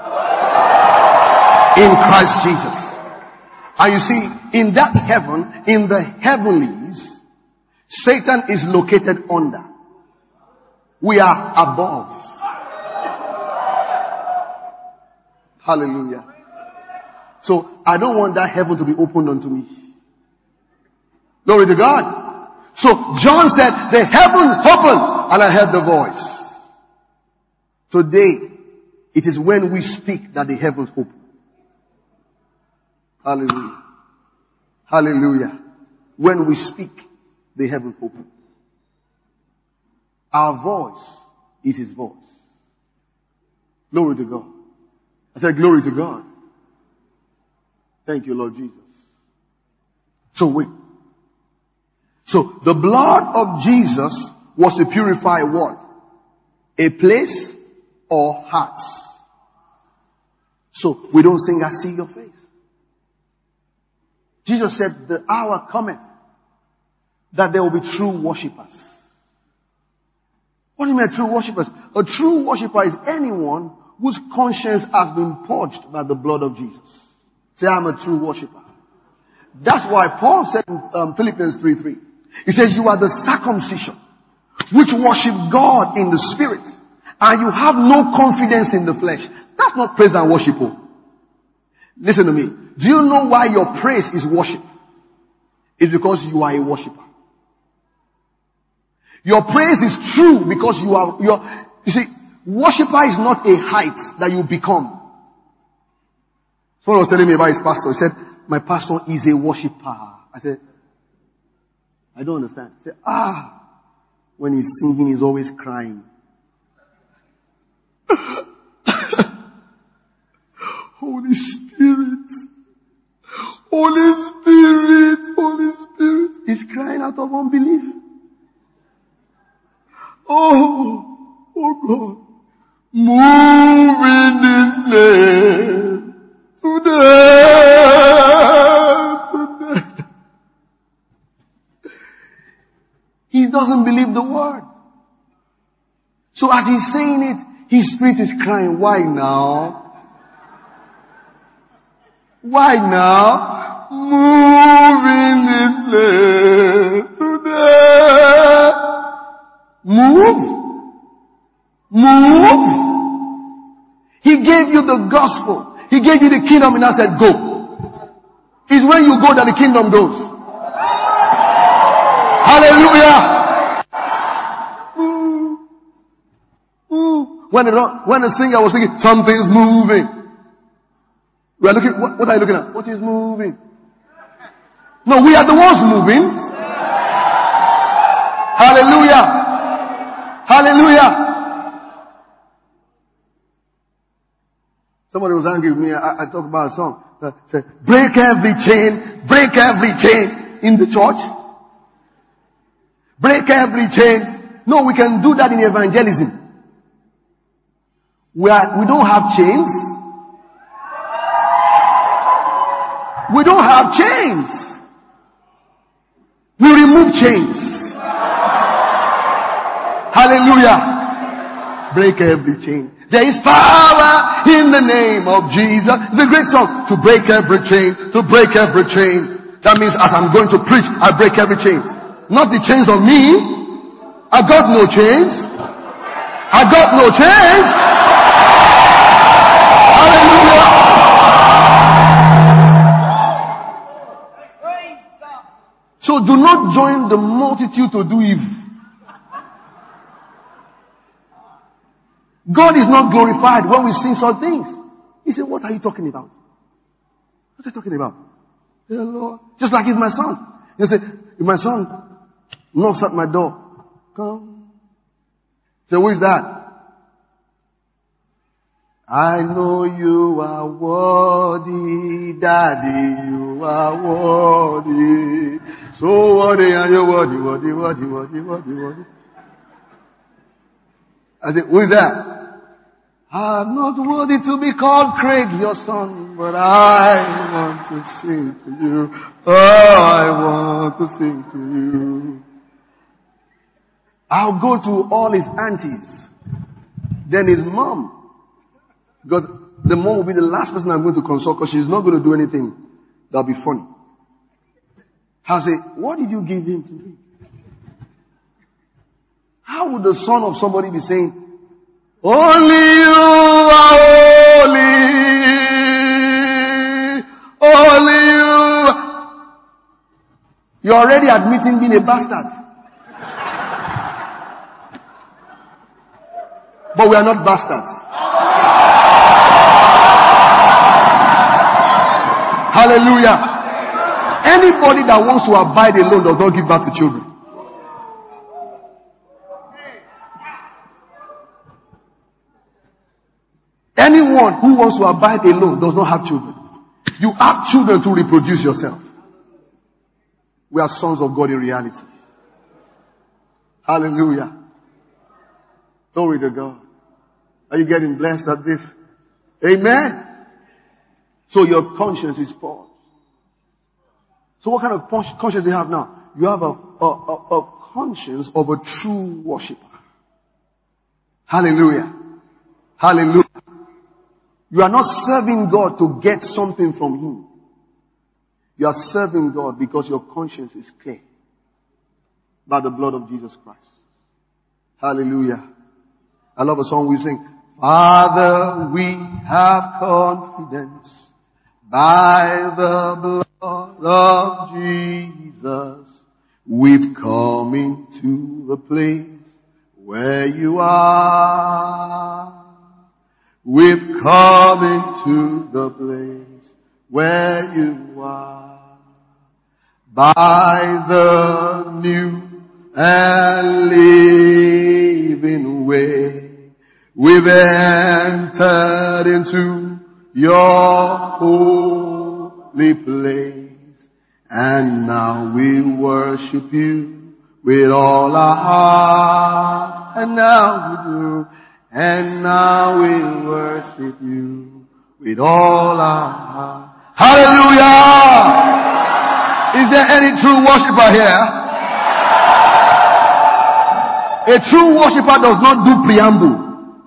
In Christ Jesus. And you see, in that heaven, in the heavenlies, Satan is located under. We are above. Hallelujah. So, I don't want that heaven to be opened unto me. Glory to God. So, John said, the heaven opened, and I heard the voice. Today, it is when we speak that the heavens open. Hallelujah. Hallelujah. When we speak, the heavens open. Our voice is his voice. Glory to God. I said, glory to God. Thank you, Lord Jesus. So wait. So the blood of Jesus was to purify what? A place or hearts. So we don't sing, I see your face. Jesus said, the hour cometh that there will be true worshippers. What do you mean true worshippers? A true worshipper is anyone whose conscience has been purged by the blood of Jesus. Say, I'm a true worshipper. That's why Paul said in um, Philippians three three, he says, you are the circumcision which worship God in the spirit, and you have no confidence in the flesh. That's not praise and worship. Listen to me. Do you know why your praise is worship? It's because you are a worshipper. Your praise is true because you are, you are, you see, worshipper is not a height that you become. Someone was telling me about his pastor. He said, my pastor is a worshipper. I said, I don't understand. He said, ah, when he's singing, he's always crying. Holy Spirit, Holy Spirit, Holy Spirit. He's crying out of unbelief. Oh, oh God. Move in this name today, today. He doesn't believe the word. So as he's saying it, his spirit is crying. Why now? Why now? Move in this place today. Move. Move. He gave you the gospel. He gave you the kingdom and I said, go. It's when you go that the kingdom goes. Hallelujah. Move. Move. When the, when the singer was singing, something's moving. We are looking, what, what are you looking at? What is moving? No, we are the ones moving. Hallelujah. Hallelujah. Somebody was angry with me. I, I talked about a song that said, break every chain, break every chain in the church. Break every chain. No, we can do that in evangelism. We are, we don't have chains. We don't have chains. We remove chains. Hallelujah. Break every chain. There is power in the name of Jesus. It's a great song. To break every chain. To break every chain. That means as I'm going to preach, I break every chain. Not the chains of me. I got no chains. I got no chains. Hallelujah. So do not join the multitude to do evil. God is not glorified when we sing such things. He said, what are you talking about? What are you talking about? Yeah, Lord. Just like if my son. You say, if my son knocks at my door, come. So who is that? I know you are worthy, Daddy, you are worthy. So worthy and you're worthy, worthy, worthy, worthy, worthy, worthy. I said, who is that? I'm not worthy to be called Craig, your son, but I want to sing to you. Oh, I want to sing to you. I'll go to all his aunties, then his mom, because the mom will be the last person I'm going to consult because she's not going to do anything that'll be funny. I'll say, what did you give him to do? How would the son of somebody be saying, only you are holy. Only you. You're already admitting being a bastard. But we are not bastards. Hallelujah. Anybody that wants to abide alone does not give birth to children. Anyone who wants to abide alone does not have children. You have children to reproduce yourself. We are sons of God in reality. Hallelujah. Glory to God. Are you getting blessed at this? Amen. So your conscience is pure. So what kind of conscience do you have now? You have a, a, a, a conscience of a true worshiper. Hallelujah. Hallelujah. You are not serving God to get something from Him. You are serving God because your conscience is clear by the blood of Jesus Christ. Hallelujah. I love a song we sing. Father, we have confidence by the blood of Jesus. We've come into the place where you are. We've come into the place where you are. By the new and living way, we've entered into your holy place. And now we worship you with all our heart. And now we do. And now we worship you with all our heart. Hallelujah! Is there any true worshiper here? A true worshiper does not do preamble.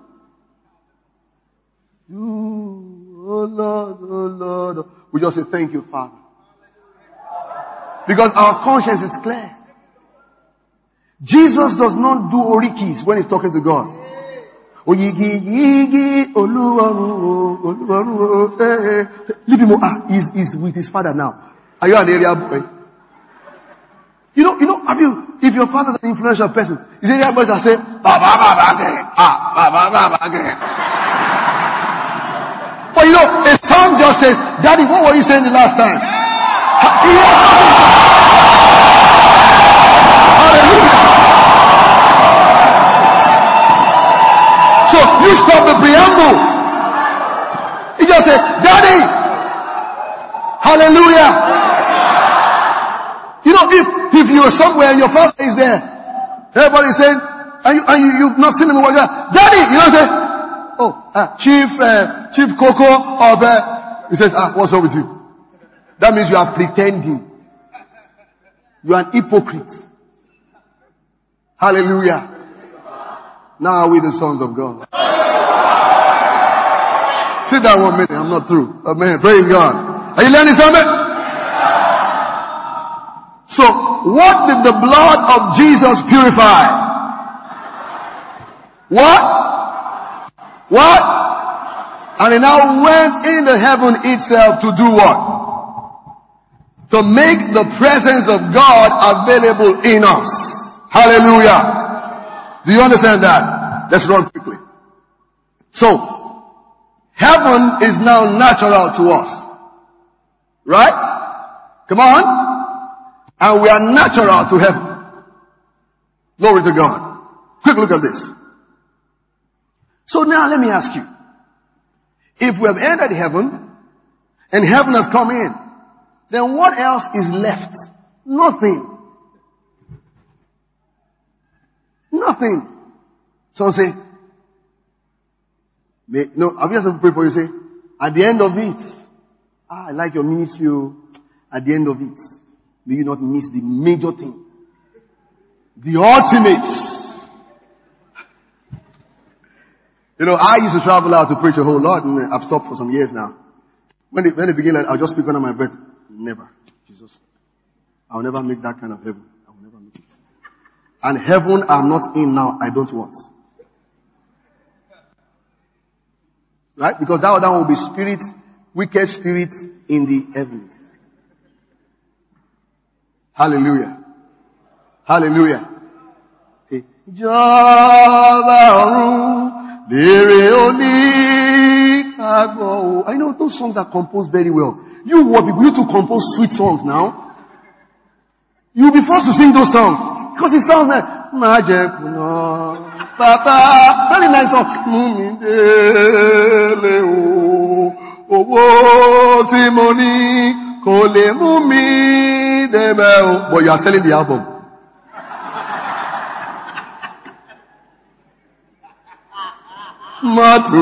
Oh Lord, oh Lord. We just say thank you, Father. Because our conscience is clear. Jesus does not do orikis when he's talking to God. Oyigi, yigi, oluwaru, oluwaru, eh, eh. Leave him, ah, he's, he's with his father now. Are you an area boy? You know, you know, have you, if your father is an influential person, is area boys that say, Baba, Baba, ah, Baba, Baba, but you know, a son just says, Daddy, what were you saying the last time? He has nothing. Hallelujah. So you stop the preamble. He just said, Daddy. Hallelujah. You know, if, if you're somewhere and your father is there, everybody's saying, and, you, and you, you've not seen him in Daddy, you know, say, oh, uh, Chief, uh, Chief Coco, of, uh, he says, ah, what's up with you? That means you are pretending. You are an hypocrite. Hallelujah. Now are we the sons of God? Sit down one minute. I'm not through. Amen. Praise God. Are you learning something? So, what did the blood of Jesus purify? What? What? And he now went into heaven itself to do what? To make the presence of God available in us. Hallelujah. Do you understand that? Let's run quickly. So, heaven is now natural to us. Right? Come on. And we are natural to heaven. Glory to God. Quick look at this. So now let me ask you. If we have entered heaven, and heaven has come in, then what else is left? Nothing. Nothing. So say, may, no, have you ever prayed for you? Say, at the end of it, ah, I like your ministry. At the end of it, may you not miss the major thing, the ultimate. You know, I used to travel out to preach a whole lot, and I've stopped for some years now. When it, when it began, I'll just speak under my breath. Never. Jesus. I'll never make that kind of heaven. I will never make it. And heaven I'm not in now, I don't want. Right? Because that, that one will be spirit, wicked spirit in the heavens. Hallelujah. Hallelujah. Okay. I know those songs are composed very well. You what people need to compose sweet songs now. You'll be forced to sing those songs. Because it sounds like Magic Papa. Very nice song. But you are selling the album. Matu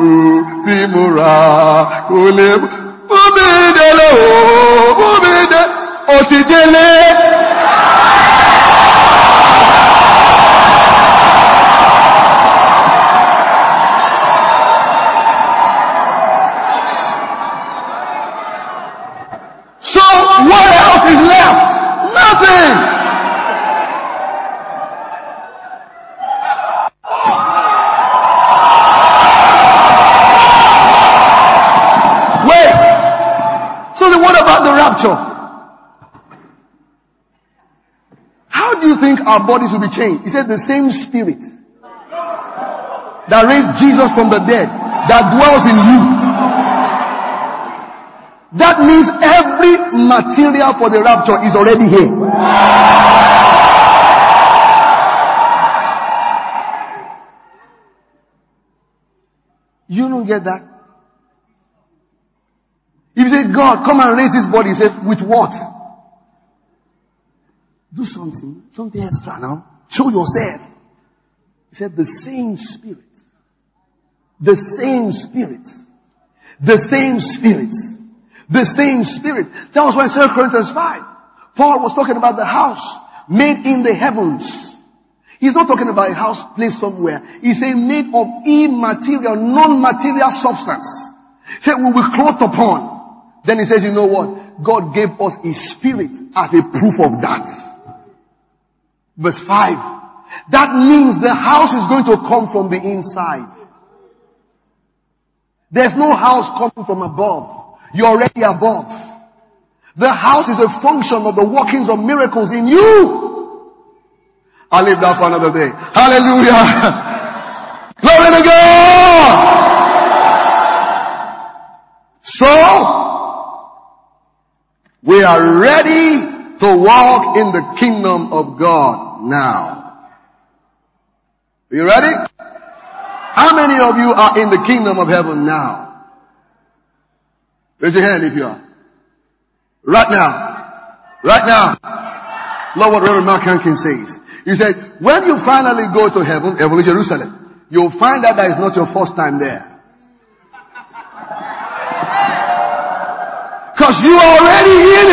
Timura Kule Mubidele Mubide Otidele. So what else is left? Nothing. How do you think our bodies will be changed? He said the same spirit that raised Jesus from the dead, that dwells in you. That means every material for the rapture is already here. You don't get that? If you say, God, come and raise this body, he said, with what? Do something, something extra now. Show yourself. He said, the same spirit. The same spirit. The same spirit. The same spirit. That was why in Second Corinthians five, Paul was talking about the house made in the heavens. He's not talking about a house placed somewhere. He's saying made of immaterial, non-material substance. He said, we will clothed upon. Then he says, you know what? God gave us His Spirit as a proof of that. Verse five. That means the house is going to come from the inside. There's no house coming from above. You're already above. The house is a function of the workings of miracles in you. I'll leave that for another day. Hallelujah. Glory to God. So, we are ready to walk in the kingdom of God now. Are you ready? How many of you are in the kingdom of heaven now? Raise your hand if you are. Right now. Right now. Love what Reverend Mark Hankin says. He said, when you finally go to heaven, heaven is Jerusalem, you'll find that that is not your first time there. Because you are already in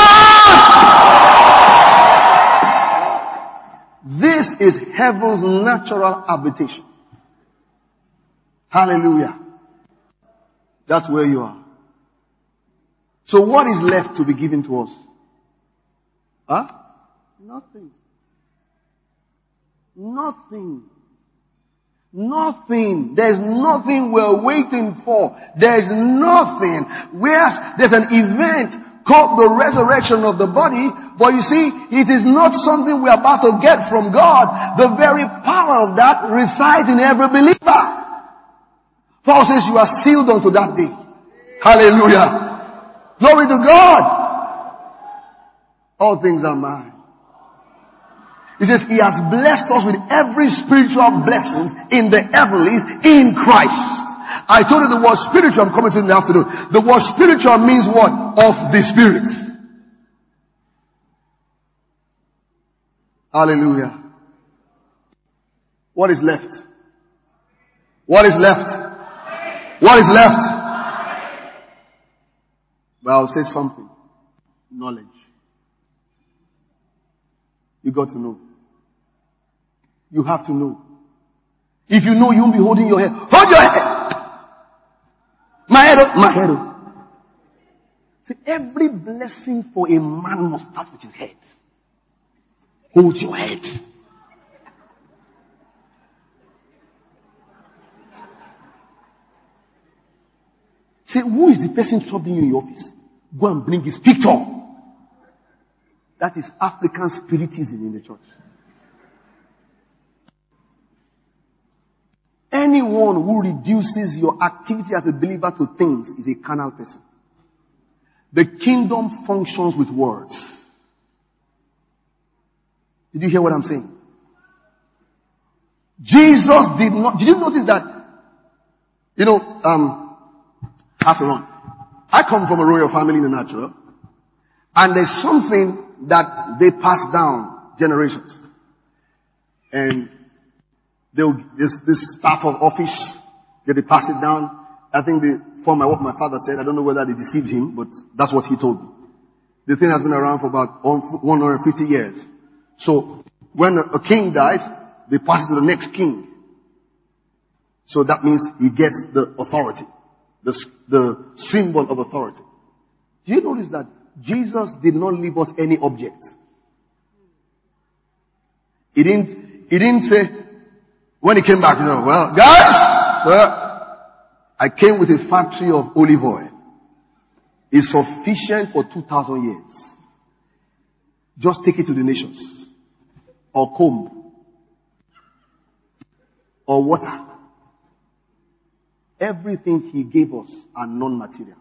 heaven. This is heaven's natural habitation. Hallelujah. That's where you are. So what is left to be given to us? Huh? Nothing. Nothing. Nothing. There's nothing we're waiting for. There's nothing. Whereas there's an event called the resurrection of the body, but you see, it is not something we're about to get from God. The very power of that resides in every believer. Paul says you are sealed unto that day. Hallelujah. Glory to God. All things are mine. He says he has blessed us with every spiritual blessing in the heavenlies in Christ. I told you the word spiritual, I'm coming to in the afternoon. The word spiritual means what? Of the Spirit. Hallelujah. What is left? What is left? What is left? But I'll say something. Knowledge. You got to know. You have to know. If you know, you won't be holding your head. Hold your head! My head up, my head up. See, every blessing for a man must start with his head. Hold your head. Say, who is the person troubling you in your office? Go and bring his picture. That is African spiritism in the church. Anyone who reduces your activity as a believer to things is a carnal person. The kingdom functions with words. Did you hear what I'm saying? Jesus did not, did you notice that, you know, um, after on, I come from a royal family in the natural, and there's something that they pass down generations. And they'll, this, this staff of office, they, they pass it down. I think they, from my, what my father said, I don't know whether they deceived him, but that's what he told me. The thing has been around for about one hundred fifty years. So, when a, a king dies, they pass it to the next king. So that means he gets the authority. The, the symbol of authority. Do you notice that Jesus did not leave us any object? He didn't, he didn't say, when he came back, you know, well, guys, sir, I came with a factory of olive oil. It's sufficient for two thousand years. Just take it to the nations. Or comb. Or water. Everything he gave us are non-material.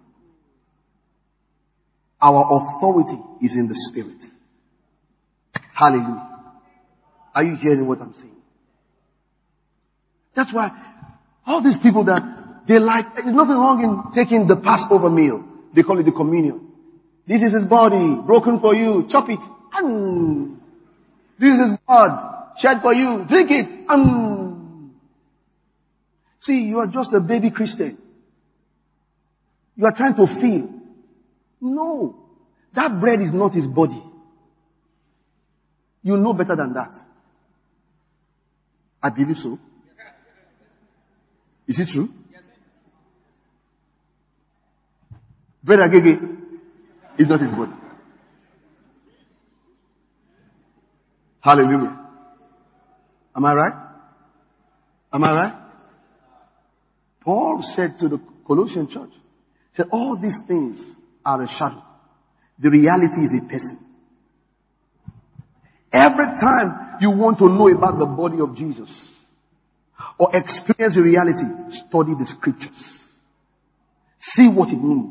Our authority is in the Spirit. Hallelujah. Are you hearing what I'm saying? That's why all these people that they like, there's nothing wrong in taking the Passover meal. They call it the communion. This is his body, broken for you. Chop it. Mm. This is his blood, shed for you. Drink it. Mm. See, you are just a baby Christian. You are trying to feel. No. That bread is not his body. You know better than that. I believe so. Is it true? Bread agege is not his body. Hallelujah. Am I right? Am I right? Paul said to the Colossian church, said all these things are a shadow. The reality is a person. Every time you want to know about the body of Jesus or experience the reality, study the scriptures. See what it means.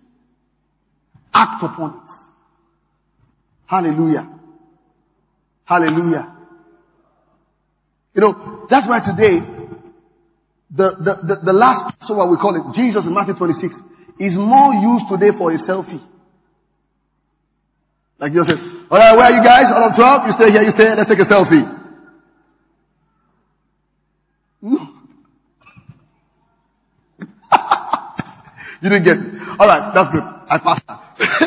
Act upon it. Hallelujah. Hallelujah. You know, that's why today, the, the, the, the last Passover, we call it, Jesus in Matthew twenty-six, is more used today for a selfie. Like you said, alright, where are you guys? All of twelve? You stay here, you stay here, let's take a selfie. No. You didn't get it. Alright, that's good. I passed that.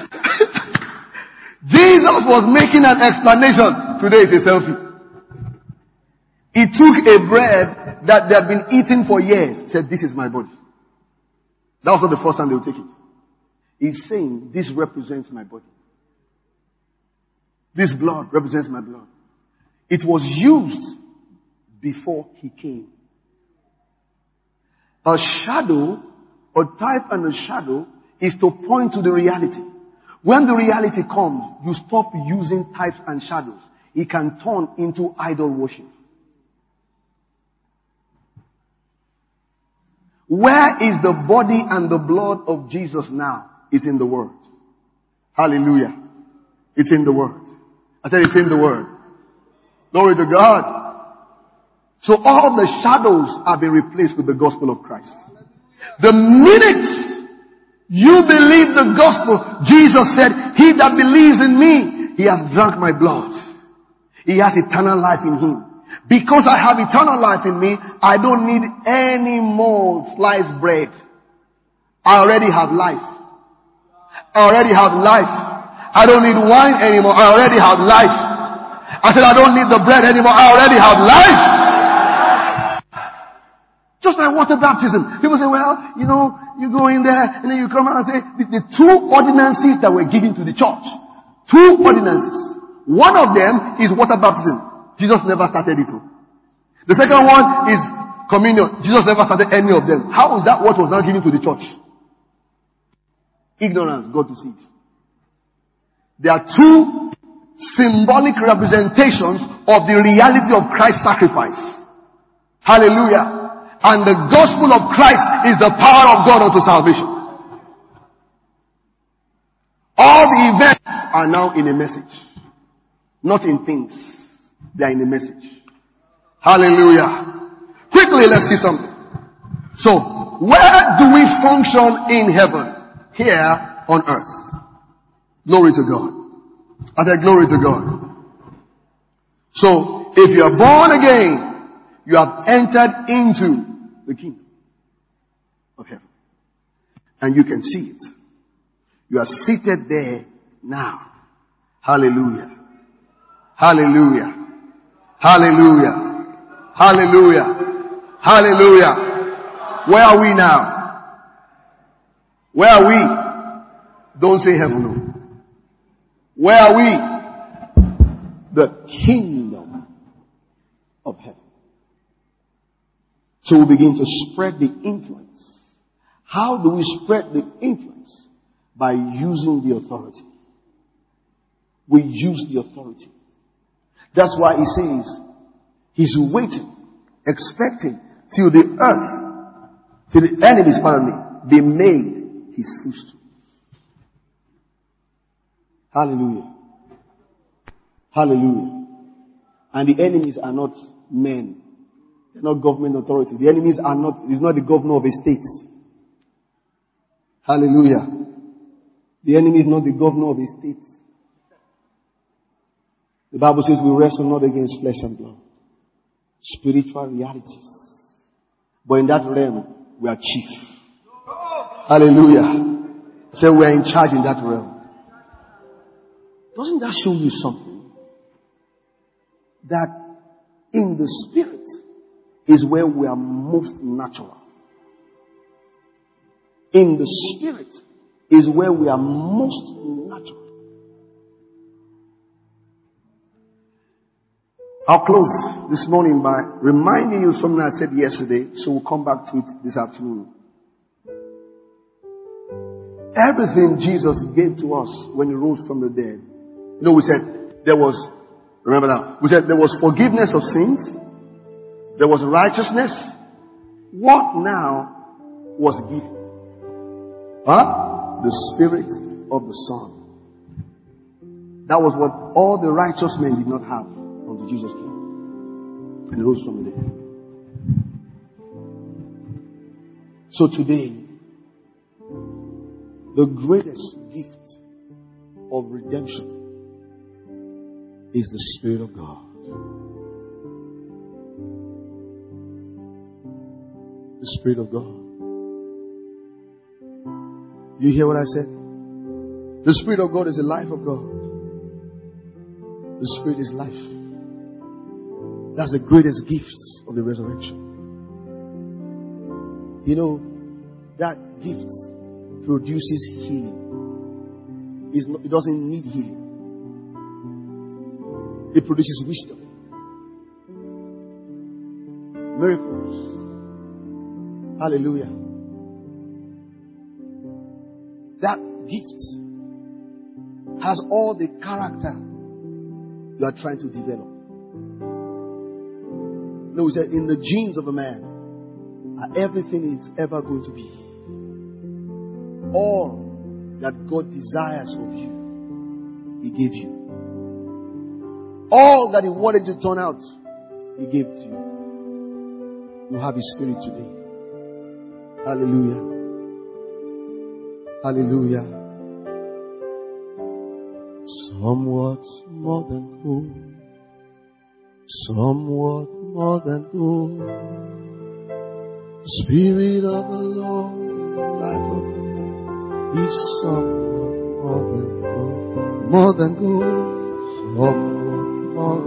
Jesus was making an explanation. Today is a selfie. He took a bread that they had been eating for years. Said, this is my body. That was not the first time they would take it. He's saying, this represents my body. This blood represents my blood. It was used before he came. A shadow, a type and a shadow is to point to the reality. When the reality comes, you stop using types and shadows. It can turn into idol worship. Where is the body and the blood of Jesus now? It's in the Word. Hallelujah. It's in the Word. I said it's in the Word. Glory to God. So all the shadows have been replaced with the gospel of Christ. The minute you believe the gospel, Jesus said, he that believes in me, he has drunk my blood. He has eternal life in him. Because I have eternal life in me, I don't need any more sliced bread. I already have life. I already have life. I don't need wine anymore. I already have life. I said I don't need the bread anymore. I already have life. Just like water baptism. People say, well, you know, you go in there and then you come out and say, the, the two ordinances that were given to the church. Two ordinances. One of them is water baptism. Jesus never started it. The second one is communion. Jesus never started any of them. How is that what was not given to the church? Ignorance, God to see it. There are two symbolic representations of the reality of Christ's sacrifice. Hallelujah. And the gospel of Christ is the power of God unto salvation. All the events are now in a message. Not in things. They are in a message. Hallelujah. Quickly, let's see something. So, where do we function in heaven? Here on earth. Glory to God. I said glory to God. So, if you are born again, you have entered into the kingdom of heaven. And you can see it. You are seated there now. Hallelujah. Hallelujah. Hallelujah. Hallelujah. Hallelujah. Where are we now? Where are we? Don't say heaven, no. Where are we? The kingdom of heaven. So we begin to spread the influence. How do we spread the influence? By using the authority. We use the authority. That's why he says, he's waiting, expecting till the earth, till the enemies, pardon me, be made his footstool. Hallelujah. Hallelujah. And the enemies are not men. They're not government authority. The enemies are not, is not the governor of a state. Hallelujah. The enemy is not the governor of a state. The Bible says we wrestle not against flesh and blood. Spiritual realities. But in that realm, we are chief. Hallelujah. So we are in charge in that realm. Doesn't that show you something? That in the spirit is where we are most natural. In the spirit is where we are most natural. I'll close this morning by reminding you something I said yesterday, so we'll come back to it this afternoon. Everything Jesus gave to us when he rose from the dead. You know, we said there was, remember that, we said there was forgiveness of sins, there was righteousness. What now was given? Huh? The Spirit of the Son. That was what all the righteous men did not have until Jesus came and rose from the dead. So today, the greatest gift of redemption is the Spirit of God. The Spirit of God. You hear what I said? The Spirit of God is the life of God. The Spirit is life. That's the greatest gift of the resurrection. You know, that gift produces healing. It's not, it doesn't need healing. It produces wisdom. Miracles. Hallelujah. That gift has all the character you are trying to develop. No, he said, in the genes of a man, everything is ever going to be. All that God desires of you, He gave you. All that He wanted to turn out, He gave to you. You have His Spirit today. Hallelujah. Hallelujah. Somewhat more than gold. Somewhat more than gold. Spirit of the Lord, life of the man, is somewhat more than gold. More than gold. Somewhat more